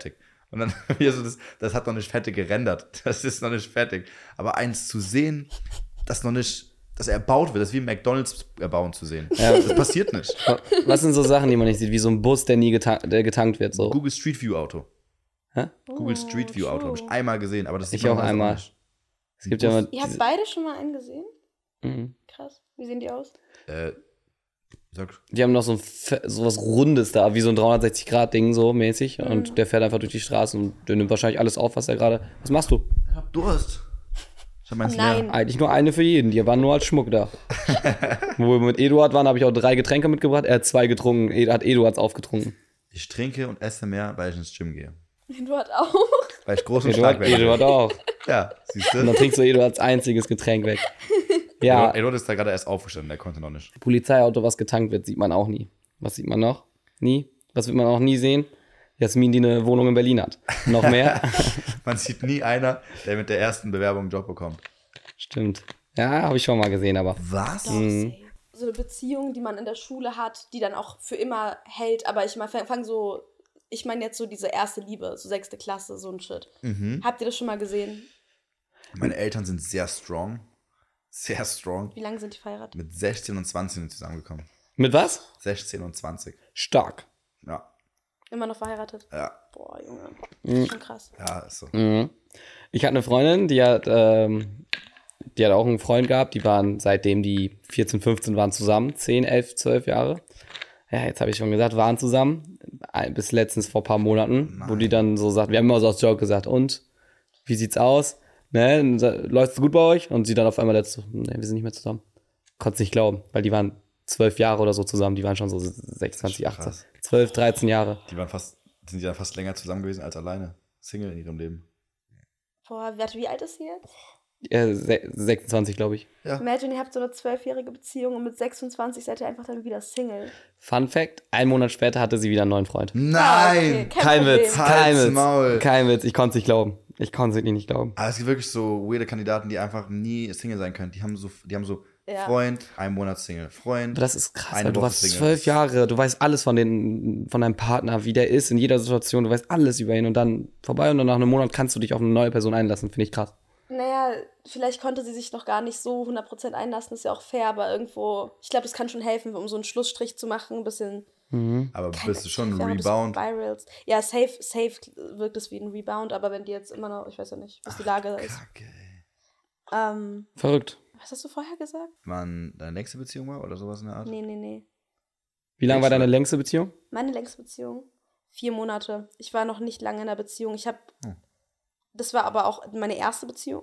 Und dann hier so, das, das hat noch nicht fertig gerendert. Das ist noch nicht fertig. Aber eins zu sehen, das noch nicht, das erbaut wird, das ist wie McDonalds erbauen zu sehen. Ja. Das passiert nicht. Was sind so Sachen, die man nicht sieht, wie so ein Bus, der nie getan- der getankt wird? So. Google Street View Auto. Hä? Google Street View Auto habe ich einmal gesehen, aber das sieht Ich man auch meist einmal. nicht. Es gibt ja immer Ihr habt diese, beide schon mal einen gesehen? Mhm. Krass. Wie sehen die aus? Äh, sag, Die haben noch so, ein, Fe- so was Rundes da, wie so ein dreihundertsechzig-Grad-Ding so mäßig. Mhm. Und der fährt einfach durch die Straße und der nimmt wahrscheinlich alles auf, was er gerade... Was machst du? ich hab Durst. Ich hab meins Nein. leer. Eigentlich nur eine für jeden. Die waren nur als Schmuck da. Wo wir mit Eduard waren, habe ich auch drei Getränke mitgebracht. Er hat zwei getrunken. Ed- hat Eduards aufgetrunken. Ich trinke und esse mehr, weil ich ins Gym gehe. Eduard auch. Weil ich groß und stark Eduard, werde. Eduard auch. Ja, siehst Und dann du? trinkst du Eduards einziges Getränk weg. Ja, Eduard, Eduard ist da gerade erst aufgestanden, der konnte noch nicht. Polizeiauto, was getankt wird, sieht man auch nie. Was sieht man noch? Nie. Was wird man auch nie sehen? Jasmin, die eine Wohnung in Berlin hat. Noch mehr? Man sieht nie einer, der mit der ersten Bewerbung einen Job bekommt. Stimmt. Ja, habe ich schon mal gesehen, aber Was? Doch, safe. So eine Beziehung, die man in der Schule hat, die dann auch für immer hält. Aber ich meine, fang so, ich meine jetzt so diese erste Liebe, so sechste Klasse, so ein Shit. Mhm. Habt ihr das schon mal gesehen? Meine Eltern sind sehr strong. Sehr strong. Wie lange sind die verheiratet? Mit sechzehn und zwanzig sind wir zusammengekommen. mit was? sechzehn und zwanzig. Stark. Ja, Immer noch verheiratet? ja, Boah, Junge. Das ist schon krass. ja, ist so. Mhm. Ich hatte eine Freundin, die hat, ähm, die hat auch einen Freund gehabt, die waren, seitdem die vierzehn, fünfzehn waren zusammen, zehn, elf, zwölf Jahre. Ja, jetzt habe ich schon gesagt, waren zusammen, Ein- bis letztens vor ein paar Monaten, wo die dann so sagt, wir haben immer so aus Joke gesagt, und, wie sieht's aus? Ne, und sa- läuft's gut bei euch? Und sie dann auf einmal letzte, ne, wir sind nicht mehr zusammen. Konnt's nicht glauben, weil die waren zwölf Jahre oder so zusammen, die waren schon so sechsundzwanzig, achtzehn, Krass. zwölf, dreizehn Jahre. Die waren fast, sind ja fast länger zusammen gewesen als alleine. Single in ihrem Leben. Boah, warte, wie alt ist sie jetzt? Äh, se- sechsundzwanzig, glaube ich. Imagine, ihr habt so eine zwölfjährige Beziehung und mit sechsundzwanzig seid ihr einfach dann wieder Single. Fun Fact, einen Monat später hatte sie wieder einen neuen Freund. Nein! Ah, okay, kein Kein Problem. Witz, Halt's kein Witz, Maul. kein Witz. Ich konnte es nicht glauben. Ich konnte es wirklich nicht glauben. Aber es gibt wirklich so weirde Kandidaten, die einfach nie Single sein können. Die haben so, die haben so Ja. Freund, ein Monat Single. Freund. Aber das ist krass, eine weil du Woche warst Single. zwölf Jahre, du weißt alles von, den, von deinem Partner, wie der ist in jeder Situation, du weißt alles über ihn und dann vorbei und dann nach einem Monat kannst du dich auf eine neue Person einlassen, finde ich krass. Naja, vielleicht konnte sie sich noch gar nicht so hundert Prozent einlassen, ist ja auch fair, aber irgendwo, ich glaube, das kann schon helfen, um so einen Schlussstrich zu machen, ein bisschen. Aber bist du schon ein Ja, ein bisschen Rebound? Spirals. Ja, safe, safe wirkt es wie ein Rebound, aber wenn die jetzt immer noch, ich weiß ja nicht, was die Lage ist. Kacke, ey. Ähm, Verrückt. was hast du vorher gesagt? Wann deine nächste Beziehung war oder sowas in der Art? Nee, nee, nee. Wie lange war Echt? deine längste Beziehung? Meine längste Beziehung? Vier Monate. Ich war noch nicht lange in einer Beziehung. Ich habe, Hm. das war aber auch meine erste Beziehung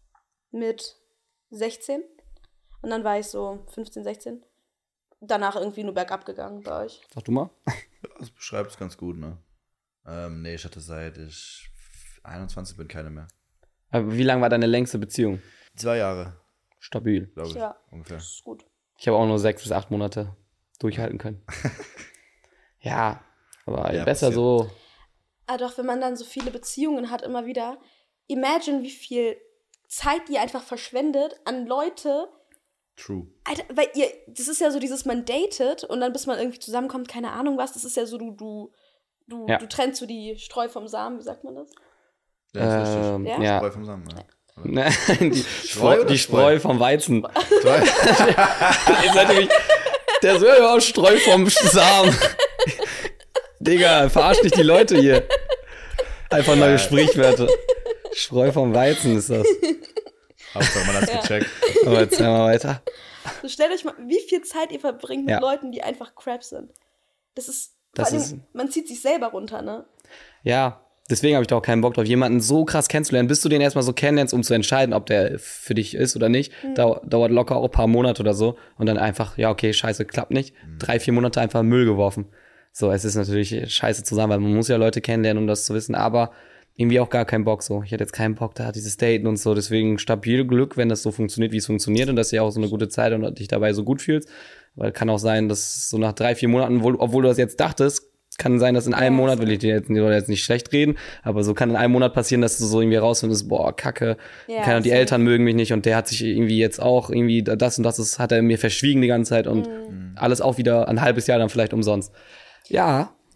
mit sechzehn. Und dann war ich so fünfzehn, sechzehn. Danach irgendwie nur bergab gegangen bei euch. Sag du mal. Das beschreibt es ganz gut, ne? Ähm, nee, ich hatte seit ich einundzwanzig bin keine mehr. Aber wie lange war deine längste Beziehung? Zwei Jahre, Stabil. glaube ich, Ja. ungefähr. Das ist gut. Ich habe auch nur sechs bis acht Monate durchhalten können. Ja, aber Ja, besser passiert. so. Aber doch, wenn man dann so viele Beziehungen hat, immer wieder, imagine, wie viel Zeit ihr einfach verschwendet an Leute, True. Alter, weil ihr, das ist ja so dieses, man datet und dann bis man irgendwie zusammenkommt, keine Ahnung was, das ist ja so, du, du, du, Ja. du trennst so die Streu vom Samen, wie sagt man das? Ja, ist Ähm, richtig. Ja? ja. Spreu vom Samen, ja. Nein, die Spreu Spreu, oder die Spreu vom Weizen. Spreu. Ist natürlich, der soll ja auch Streu vom Samen. Digga, verarsch nicht die Leute hier. Einfach neue Sprichwörter. Spreu vom Weizen ist das. Hauptsache, man hat's gecheckt. Aber jetzt hören wir weiter. So stellt euch mal, wie viel Zeit ihr verbringt mit Ja. Leuten, die einfach crap sind. Das ist, vor Das allem, ist- man zieht sich selber runter, ne? Ja, deswegen habe ich da auch keinen Bock drauf, jemanden so krass kennenzulernen, bis du den erstmal so kennenlernst, um zu entscheiden, ob der für dich ist oder nicht. Dau- dauert locker auch ein paar Monate oder so. Und dann einfach, ja, okay, scheiße, klappt nicht. Drei, vier Monate einfach in Müll geworfen. So, es ist natürlich scheiße zusammen, weil man muss ja Leute kennenlernen, um das zu wissen, aber irgendwie auch gar keinen Bock so. Ich hätte jetzt keinen Bock da, dieses Daten und so. Deswegen stabil Glück, wenn das so funktioniert, wie es funktioniert und dass ihr auch so eine gute Zeit und dich dabei so gut fühlst. Weil kann auch sein, dass so nach drei, vier Monaten, wohl- obwohl du das jetzt dachtest, kann sein, dass in einem Ja, Monat, so. will ich dir jetzt, jetzt nicht schlecht reden, aber so kann in einem Monat passieren, dass du so irgendwie rausfindest, boah, kacke, Ja, keine, die safe. Eltern mögen mich nicht und der hat sich irgendwie jetzt auch irgendwie, das und das ist, hat er mir verschwiegen die ganze Zeit und Mhm. alles auch wieder ein halbes Jahr dann vielleicht umsonst. Ja,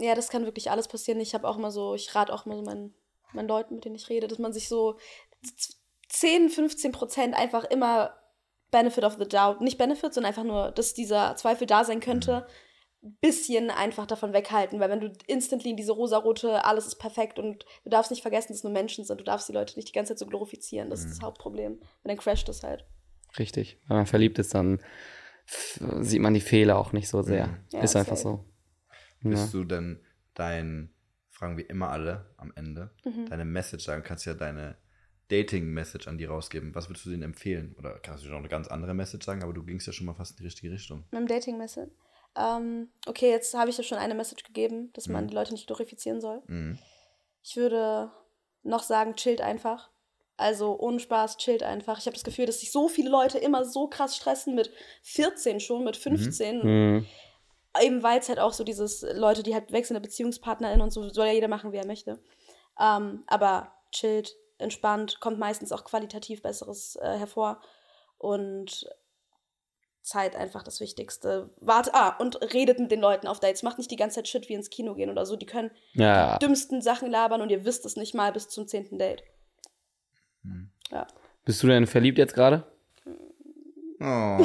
Ja, das kann wirklich alles passieren. Ich habe auch immer so, ich rate auch immer so meinen, meinen Leuten, mit denen ich rede, dass man sich so zehn, fünfzehn Prozent einfach immer Benefit of the Doubt, nicht Benefit, sondern einfach nur, dass dieser Zweifel da sein könnte, ein bisschen einfach davon weghalten. Weil wenn du instantly in diese rosarote, alles ist perfekt und du darfst nicht vergessen, dass es nur Menschen sind, du darfst die Leute nicht die ganze Zeit so glorifizieren. Das ist das Hauptproblem. Und dann crasht das halt. Richtig. Wenn man verliebt ist, dann f- sieht man die Fehler auch nicht so sehr. Ja, ist einfach safe. so. Ja. Bist du denn dein, fragen wir immer alle am Ende, deine Message sagen, kannst ja deine Dating-Message an die rausgeben. Was würdest du denen empfehlen? Oder kannst du noch eine ganz andere Message sagen, aber du gingst ja schon mal fast in die richtige Richtung. Mit dem Dating-Message. Ähm, okay, jetzt habe ich ja schon eine Message gegeben, dass man die Leute nicht glorifizieren soll. Mhm. Ich würde noch sagen, chillt einfach. Also ohne Spaß, chillt einfach. Ich habe das Gefühl, dass sich so viele Leute immer so krass stressen mit vierzehn schon, mit fünfzehn. Mhm. Eben weil es halt auch so dieses Leute, die halt wechselnde BeziehungspartnerInnen und so, soll ja jeder machen, wie er möchte. Ähm, aber chillt, entspannt, kommt meistens auch qualitativ Besseres äh, hervor. Und Zeit einfach das Wichtigste. Warte, ah, und redet mit den Leuten auf Dates. Macht nicht die ganze Zeit Shit wie ins Kino gehen oder so. Die können Ja. die dümmsten Sachen labern und ihr wisst es nicht mal bis zum zehnten Date. Ja. Bist du denn verliebt jetzt gerade? Oh.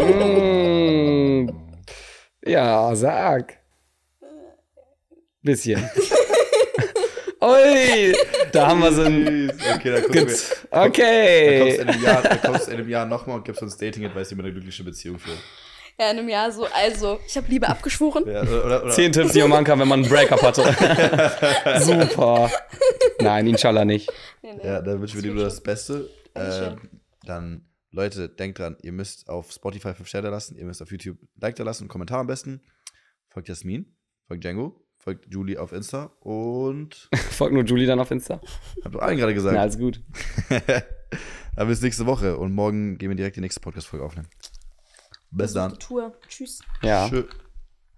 Mm. Ja, sag. Bisschen. Ui, da haben wir so ein... Okay, da gucken wir. Gibt's- Da kommst Okay. du in einem Jahr, da kommst du in einem Jahr nochmal und gibst uns Dating-Advice, wie man eine glückliche Beziehung führt. Ja, in einem Jahr so, also, ich habe Liebe abgeschworen. Ja, oder, oder, oder, Zehn Tipps, die man machen kann, wenn man einen Breakup hatte. Super. Nein, inshallah nicht. Nee, nee. Ja, dann wünschen wir dir nur das Beste. Dankeschön. Ähm, dann, Leute, denkt dran, ihr müsst auf Spotify fünf Sterne lassen, ihr müsst auf YouTube Like da lassen, einen Kommentar am besten. Folgt Jasmin, folgt Django, folgt Julie auf Insta und Folgt nur Julie dann auf Insta. hab doch allen gerade gesagt. Ja, alles gut. Dann bis nächste Woche und morgen gehen wir direkt die nächste Podcast-Folge aufnehmen. Bis dann. Tour. Tschüss. Ja. Tschö.